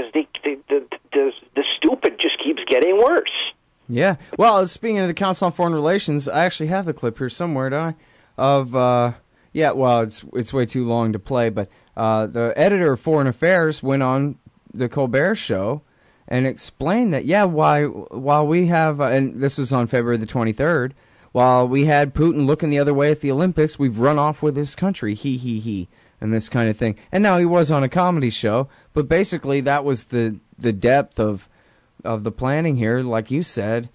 Speaker 14: the stupid just keeps getting worse.
Speaker 1: Yeah. Well, speaking of the Council on Foreign Relations, I actually have the clip here somewhere, don't I? Of, yeah, well, it's way too long to play, but the editor of Foreign Affairs went on the Colbert Show and explained that, yeah, while we have, and this was on February the 23rd, while we had Putin looking the other way at the Olympics, we've run off with his country, he, and this kind of thing. And now he was on a comedy show, but basically that was the depth of the planning here, like you said.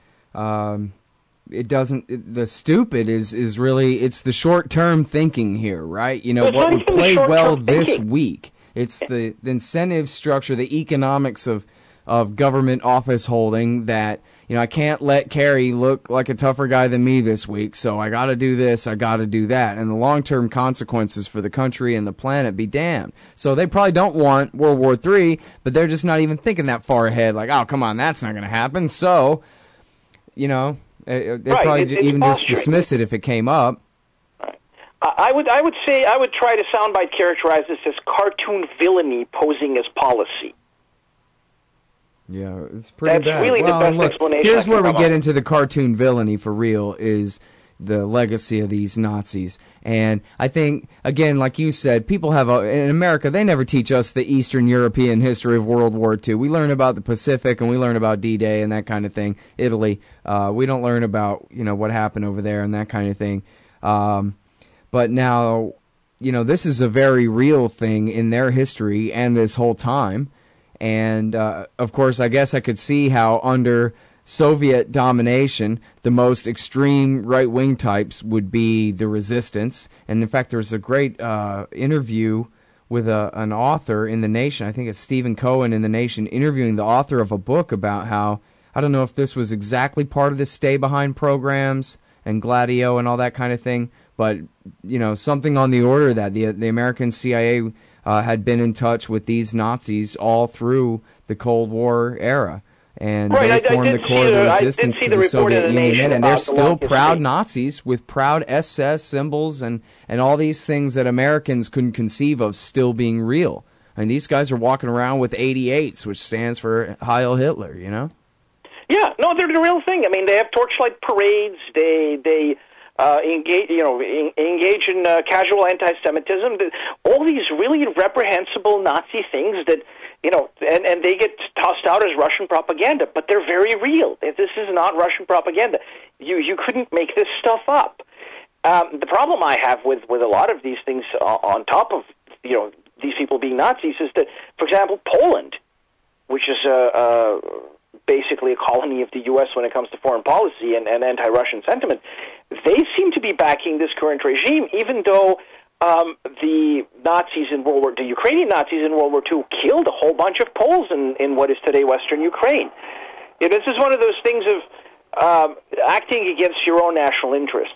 Speaker 1: It doesn't, the stupid is really, it's the short-term thinking here, right? You know, what would play well this week. It's the incentive structure, the economics of government office holding that, you know, I can't let Kerry look like a tougher guy than me this week, so I gotta do this, I gotta do that. And the long-term consequences for the country and the planet be damned. So they probably don't want World War III, but they're just not even thinking that far ahead, like, oh, come on, that's not gonna happen. So, you know, they probably even just dismiss it if it came up.
Speaker 14: I would try to soundbite characterize this as cartoon villainy posing as policy.
Speaker 1: Yeah, it's pretty
Speaker 14: That's
Speaker 1: bad.
Speaker 14: really
Speaker 1: well,
Speaker 14: the best
Speaker 1: look,
Speaker 14: explanation.
Speaker 1: Here's where we get into the cartoon villainy for real, is the legacy of these Nazis. And I think, again, like you said, people have, in America, they never teach us the Eastern European history of World War II. We learn about the Pacific and we learn about D-Day and that kind of thing, Italy. We don't learn about, you know, what happened over there and that kind of thing. But now, you know, this is a very real thing in their history and this whole time. And, of course, I guess I could see how under Soviet domination, the most extreme right-wing types would be the resistance. And, in fact, there was a great interview with an author in The Nation. I think it's Stephen Cohen in The Nation, interviewing the author of a book about how, I don't know if this was exactly part of the Stay Behind programs and Gladio and all that kind of thing, but something on the order that the American CIA had been in touch with these Nazis all through the Cold War era. And they formed the core of the resistance to the Soviet Union, and they're still proud Nazis with proud SS symbols and all these things that Americans couldn't conceive of still being real. And these guys are walking around with 88s, which stands for Heil Hitler,
Speaker 14: Yeah, no, they're the real thing. I mean, they have torchlight parades. They engage in casual anti-Semitism. All these really reprehensible Nazi things that. And they get tossed out as Russian propaganda, but they're very real. This is not Russian propaganda. You couldn't make this stuff up. The problem I have with a lot of these things on top of these people being Nazis is that, for example, Poland, which is basically a colony of the U.S. when it comes to foreign policy and anti-Russian sentiment, they seem to be backing this current regime, even though the Nazis in World War, the Ukrainian Nazis in World War II killed a whole bunch of Poles in what is today Western Ukraine. This is one of those things of acting against your own national interests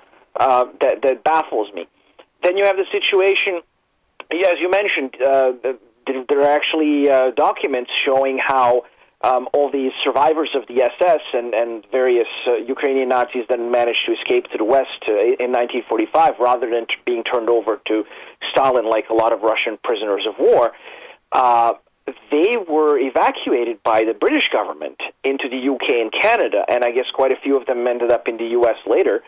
Speaker 14: that baffles me. Then you have the situation, as you mentioned, there are actually documents showing how all these survivors of the SS and various Ukrainian Nazis that managed to escape to the West in 1945, rather than being turned over to Stalin like a lot of Russian prisoners of war, they were evacuated by the British government into the UK and Canada, and I guess quite a few of them ended up in the US later,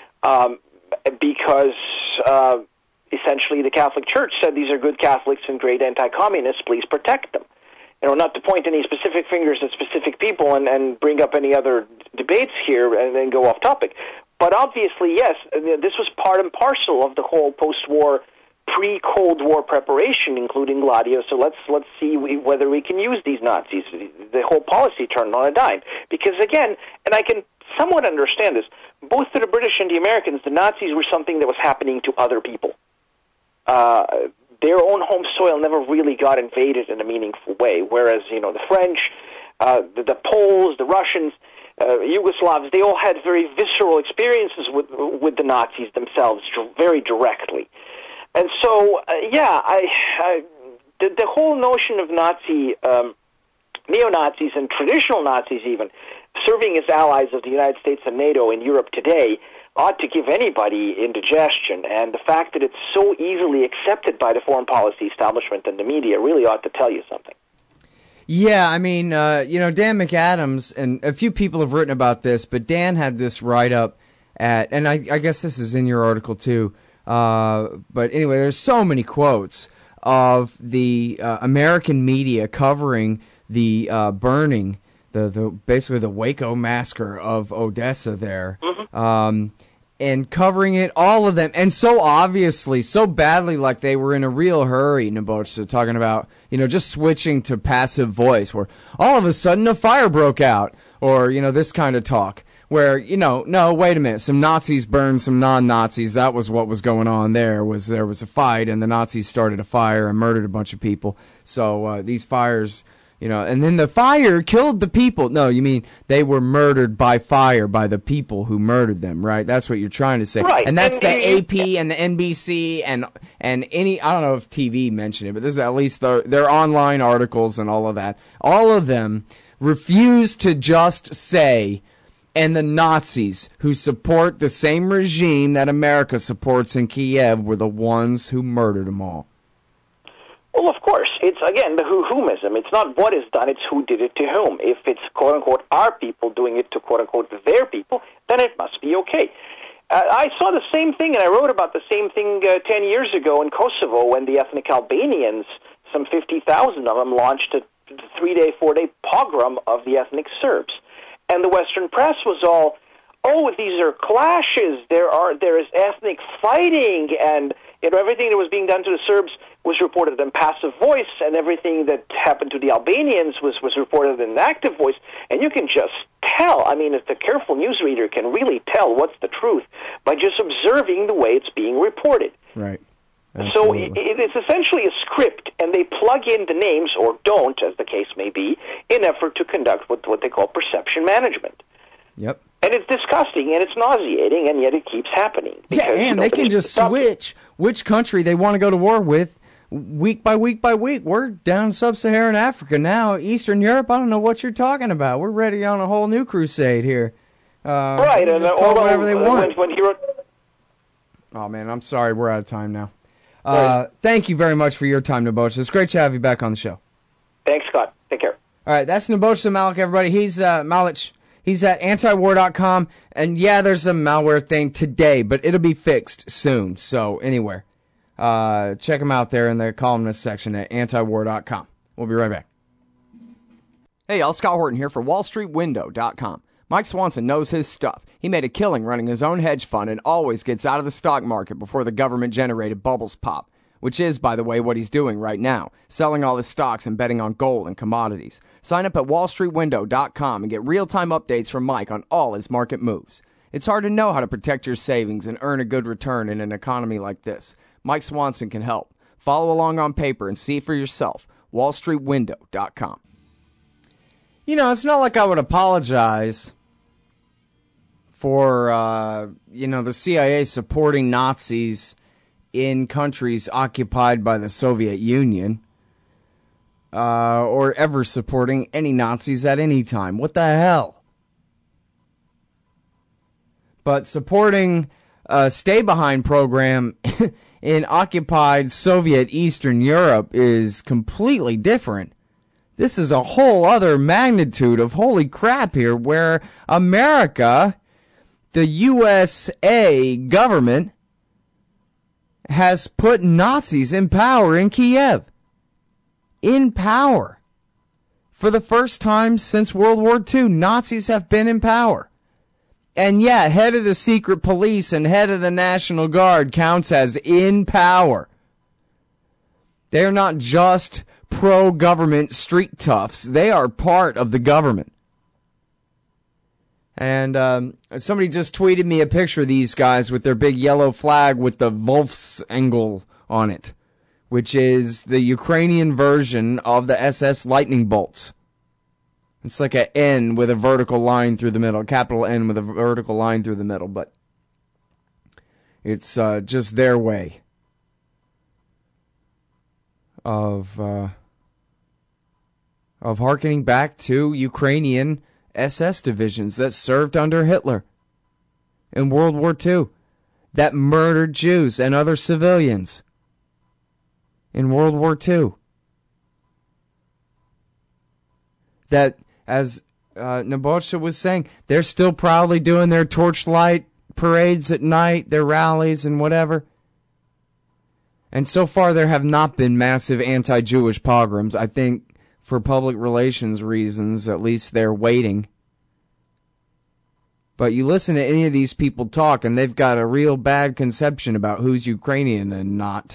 Speaker 14: because essentially the Catholic Church said these are good Catholics and great anti-communists, please protect them. Not to point any specific fingers at specific people and bring up any other debates here and then go off topic. But obviously, yes, this was part and parcel of the whole post-war, pre-Cold War preparation, including Gladio. So let's see whether we can use these Nazis. The whole policy turned on a dime. Because again, and I can somewhat understand this, both to the British and the Americans, the Nazis were something that was happening to other people. Their own home soil never really got invaded in a meaningful way, whereas, the French, the Poles, the Russians, Yugoslavs, they all had very visceral experiences with the Nazis themselves, very directly. And so, the whole notion of Nazi, neo-Nazis and traditional Nazis even, serving as allies of the United States and NATO in Europe today ought to give anybody indigestion, and the fact that it's so easily accepted by the foreign policy establishment and the media really ought to tell you something.
Speaker 1: Yeah, I mean, Dan McAdams, and a few people have written about this, but Dan had this write-up and I guess this is in your article too, but anyway, there's so many quotes of the American media covering the burning, the basically the Waco massacre of Odessa there. Mm-hmm. And covering it, all of them, and so obviously, so badly, like they were in a real hurry, Nebojsa, talking about, just switching to passive voice, where all of a sudden a fire broke out, or, this kind of talk, where, no, wait a minute, some Nazis burned some non-Nazis, that was what was going on there was a fight, and the Nazis started a fire and murdered a bunch of people, so these fires... and then the fire killed the people. No, you mean they were murdered by fire by the people who murdered them, right? That's what you're trying to say.
Speaker 14: Right.
Speaker 1: And that's the AP and the NBC and any, I don't know if TV mentioned it, but this is at least their online articles and all of that. All of them refuse to just say, and the Nazis who support the same regime that America supports in Kiev were the ones who murdered them all.
Speaker 14: Well, of course. It's, again, the whomism. It's not what is done, it's who did it to whom. If it's, quote-unquote, our people doing it to, quote-unquote, their people, then it must be okay. I saw the same thing, and I wrote about the same thing 10 years ago in Kosovo when the ethnic Albanians, some 50,000 of them, launched a 3-day, 4-day pogrom of the ethnic Serbs. And the Western press was all, these are clashes, there is ethnic fighting, and everything that was being done to the Serbs was reported in passive voice, and everything that happened to the Albanians was reported in active voice. And you can just tell, the careful newsreader can really tell what's the truth by just observing the way it's being reported.
Speaker 1: Right.
Speaker 14: So it is essentially a script, and they plug in the names, or don't, as the case may be, in effort to conduct what they call perception management.
Speaker 1: Yep.
Speaker 14: And it's disgusting, and it's nauseating, and yet it keeps happening.
Speaker 1: Yeah, and they can just switch which country they want to go to war with week by week by week. We're down sub-Saharan Africa now. Eastern Europe, I don't know what you're talking about. We're ready on a whole new crusade here.
Speaker 14: Right, and although
Speaker 1: whatever they want.
Speaker 14: When he wrote...
Speaker 1: Oh, man, I'm sorry. We're out of time now. Thank you very much for your time, Nebojsa. It's great to have you back on the show.
Speaker 14: Thanks, Scott. Take care.
Speaker 1: All right, that's Nebojsa Malik, everybody. He's Malik. He's at antiwar.com, and yeah, there's a malware thing today, but it'll be fixed soon. So anywhere, check him out there in the columnist section at antiwar.com. We'll be right back. Hey, y'all, Scott Horton here for wallstreetwindow.com. Mike Swanson knows his stuff. He made a killing running his own hedge fund and always gets out of the stock market before the government-generated bubbles pop, which is, by the way, what he's doing right now, selling all his stocks and betting on gold and commodities. Sign up at wallstreetwindow.com and get real-time updates from Mike on all his market moves. It's hard to know how to protect your savings and earn a good return in an economy like this. Mike Swanson can help. Follow along on paper and see for yourself. wallstreetwindow.com. You know, it's not like I would apologize for, the CIA supporting Nazis in countries occupied by the Soviet Union, or ever supporting any Nazis at any time. What the hell? But supporting a stay-behind program in occupied Soviet Eastern Europe is completely different. This is a whole other magnitude of holy crap here, where America, the USA government, has put Nazis in power in Kiev. In power. For the first time since World War II, Nazis have been in power. And yeah, head of the secret police and head of the National Guard counts as in power. They're not just pro-government street toughs. They are part of the government. And somebody just tweeted me a picture of these guys with their big yellow flag with the Wolfsengel on it, which is the Ukrainian version of the SS Lightning Bolts. It's like an N with a vertical line through the middle, capital N with a vertical line through the middle, but it's just their way of hearkening back to Ukrainian SS divisions that served under Hitler in World War II, that murdered Jews and other civilians in World War II. That, as Nebojsa was saying, they're still proudly doing their torchlight parades at night, their rallies and whatever. And so far there have not been massive anti-Jewish pogroms. I think for public relations reasons, at least they're waiting. But you listen to any of these people talk, and they've got a real bad conception about who's Ukrainian and not.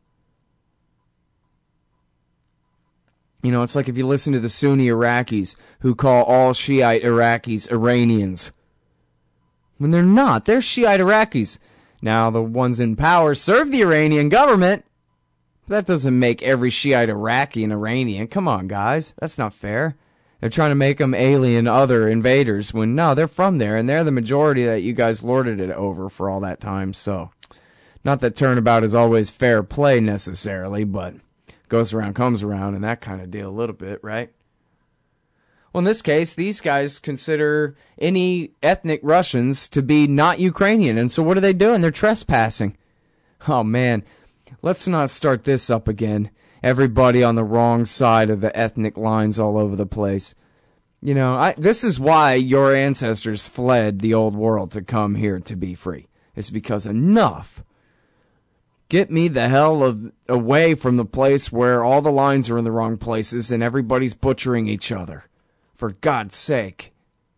Speaker 1: You know, it's like if you listen to the Sunni Iraqis who call all Shiite Iraqis Iranians. When they're not. They're Shiite Iraqis. Now, the ones in power serve the Iranian government. That doesn't make every Shiite Iraqi an Iranian. Come on, guys. That's not fair. They're trying to make them alien other invaders when, no, they're from there, and they're the majority that you guys lorded it over for all that time. So, not that turnabout is always fair play necessarily, but goes around, comes around, and that kind of deal a little bit, right? Well, in this case, these guys consider any ethnic Russians to be not Ukrainian, and so what are they doing? They're trespassing. Oh, man. Let's not start this up again. Everybody on the wrong side of the ethnic lines all over the place. You know, this is why your ancestors fled the old world to come here to be free. It's because enough. Get me the hell away from the place where all the lines are in the wrong places and everybody's butchering each other. For God's sake.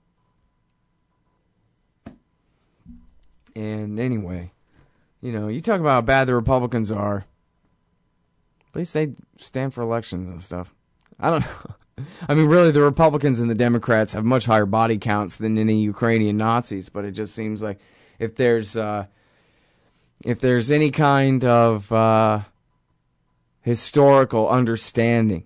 Speaker 1: And anyway, you know, you talk about how bad the Republicans are. At least they stand for elections and stuff. I don't know. I mean, really, the Republicans and the Democrats have much higher body counts than any Ukrainian Nazis, but it just seems like if there's, if there's any kind of historical understanding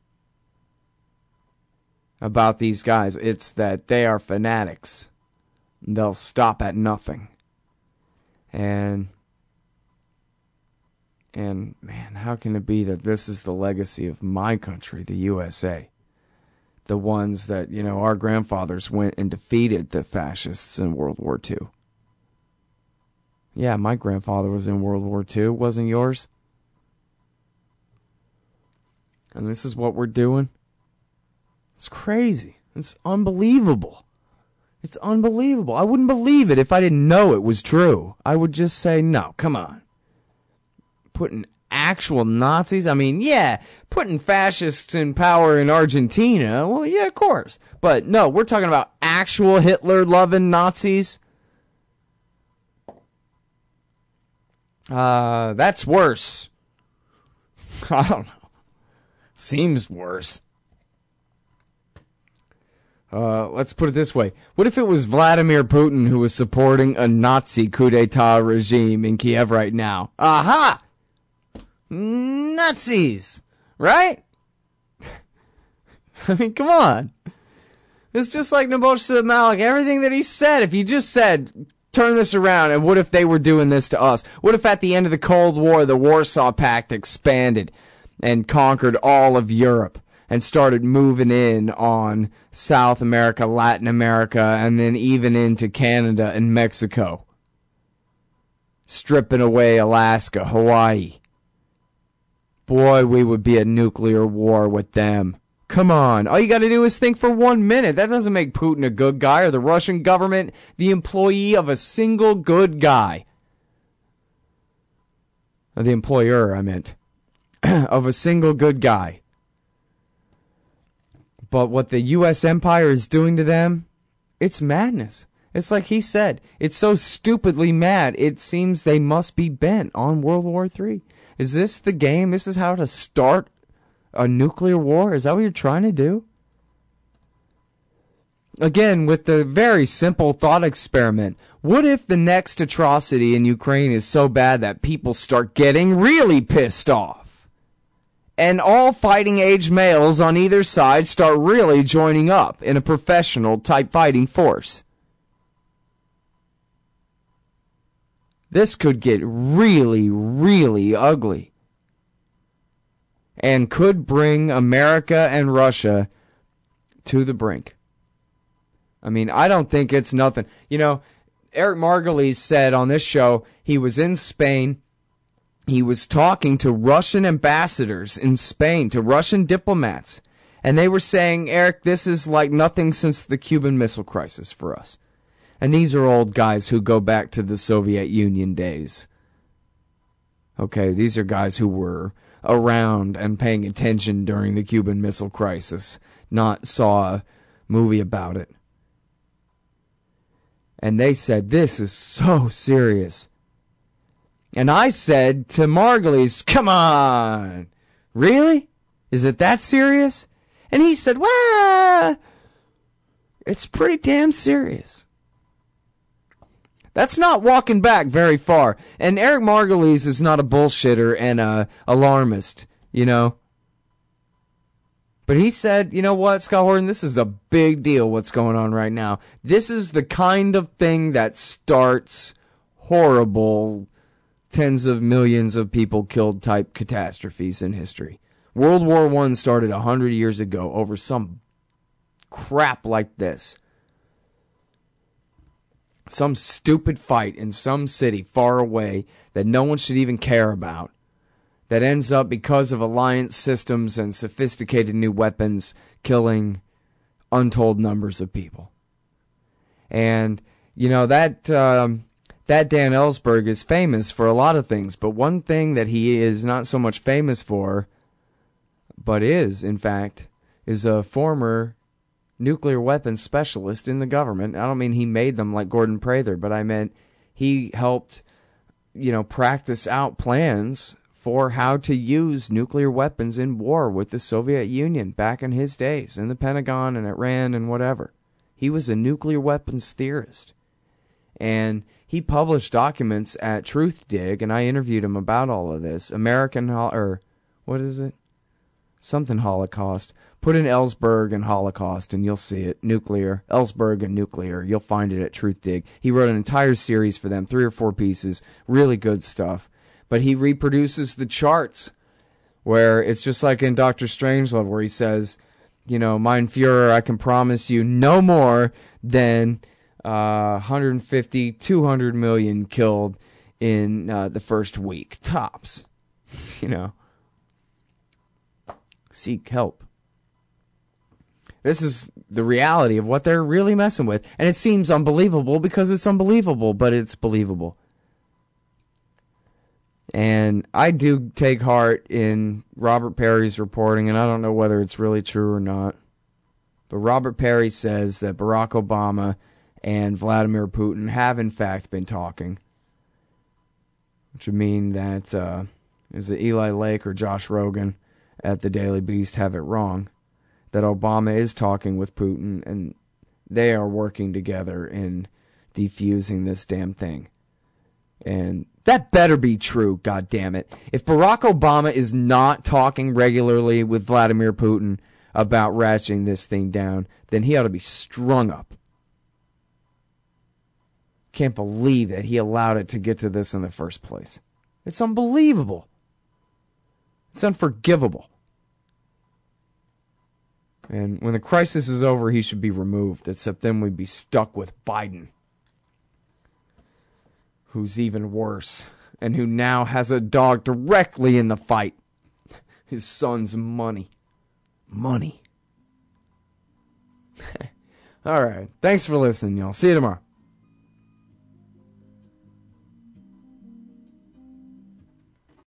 Speaker 1: about these guys, it's that they are fanatics. They'll stop at nothing. And man, how can it be that this is the legacy of my country, the USA? The ones that, our grandfathers went and defeated the fascists in World War II. Yeah, my grandfather was in World War II. Wasn't yours? And this is what we're doing? It's crazy. It's unbelievable. It's unbelievable. I wouldn't believe it if I didn't know it was true. I would just say, no, come on. Putting actual Nazis? I mean, yeah, putting fascists in power in Argentina. Well, yeah, of course. But no, we're talking about actual Hitler-loving Nazis. That's worse. I don't know. Seems worse. Let's put it this way. What if it was Vladimir Putin who was supporting a Nazi coup d'etat regime in Kiev right now? Aha! Nazis! Right? I mean, come on. It's just like Nabosh Malik. Everything that he said, if you just said, turn this around, and what if they were doing this to us? What if at the end of the Cold War, the Warsaw Pact expanded and conquered all of Europe and started moving in on South America, Latin America, and then even into Canada and Mexico, stripping away Alaska, Hawaii? Boy, we would be at nuclear war with them. Come on. All you got to do is think for 1 minute. That doesn't make Putin a good guy, or the Russian government the employee of a single good guy. Or the employer, I meant. Of a single good guy. But what the U.S. empire is doing to them, it's madness. It's like he said. It's so stupidly mad, it seems they must be bent on World War III. Is this the game? This is how to start a nuclear war? Is that what you're trying to do? Again, with the very simple thought experiment, what if the next atrocity in Ukraine is so bad that people start getting really pissed off? And all fighting age males on either side start really joining up in a professional type fighting force. This could get really, really ugly. And could bring America and Russia to the brink. I mean, I don't think it's nothing. Eric Margolis said on this show he was in Spain. He was talking to Russian ambassadors in Spain, to Russian diplomats. And they were saying, Eric, this is like nothing since the Cuban Missile Crisis for us. And these are old guys who go back to the Soviet Union days. Okay, these are guys who were around and paying attention during the Cuban Missile Crisis, not saw a movie about it. And they said, this is so serious. And I said to Margulies, come on, really? Is it that serious? And he said, well, it's pretty damn serious. That's not walking back very far. And Eric Margulies is not a bullshitter and a alarmist, But he said, you know what, Scott Horton, this is a big deal what's going on right now. This is the kind of thing that starts horrible, tens of millions of people killed type catastrophes in history. World War I started 100 years ago over some crap like this. Some stupid fight in some city far away that no one should even care about. That ends up, because of alliance systems and sophisticated new weapons, killing untold numbers of people. And, that Dan Ellsberg is famous for a lot of things, but one thing that he is not so much famous for, but is, in fact, is a former nuclear weapons specialist in the government. I don't mean he made them like Gordon Prather, but I meant he helped, practice out plans for how to use nuclear weapons in war with the Soviet Union back in his days, in the Pentagon and Iran and whatever. He was a nuclear weapons theorist. And he published documents at Truthdig, and I interviewed him about all of this. What is it? Something Holocaust. Put in Ellsberg and Holocaust, and you'll see it. Nuclear. Ellsberg and nuclear. You'll find it at Truthdig. He wrote an entire series for them, 3 or 4 pieces. Really good stuff. But he reproduces the charts, where it's just like in Dr. Strangelove, where he says, Mein Führer, I can promise you no more than 150, 200 million killed in the first week. Tops. Seek help. This is the reality of what they're really messing with. And it seems unbelievable because it's unbelievable, but it's believable. And I do take heart in Robert Perry's reporting, and I don't know whether it's really true or not. But Robert Perry says that Barack Obama and Vladimir Putin have in fact been talking. Which would mean that is it Eli Lake or Josh Rogan at the Daily Beast have it wrong. That Obama is talking with Putin, and they are working together in defusing this damn thing. And that better be true, goddammit. If Barack Obama is not talking regularly with Vladimir Putin about ratcheting this thing down, then he ought to be strung up. Can't believe that he allowed it to get to this in the first place. It's unbelievable. It's unforgivable. And when the crisis is over, he should be removed, except then we'd be stuck with Biden, who's even worse, and who now has a dog directly in the fight. His son's money. Money. All right. Thanks for listening, y'all. See you tomorrow.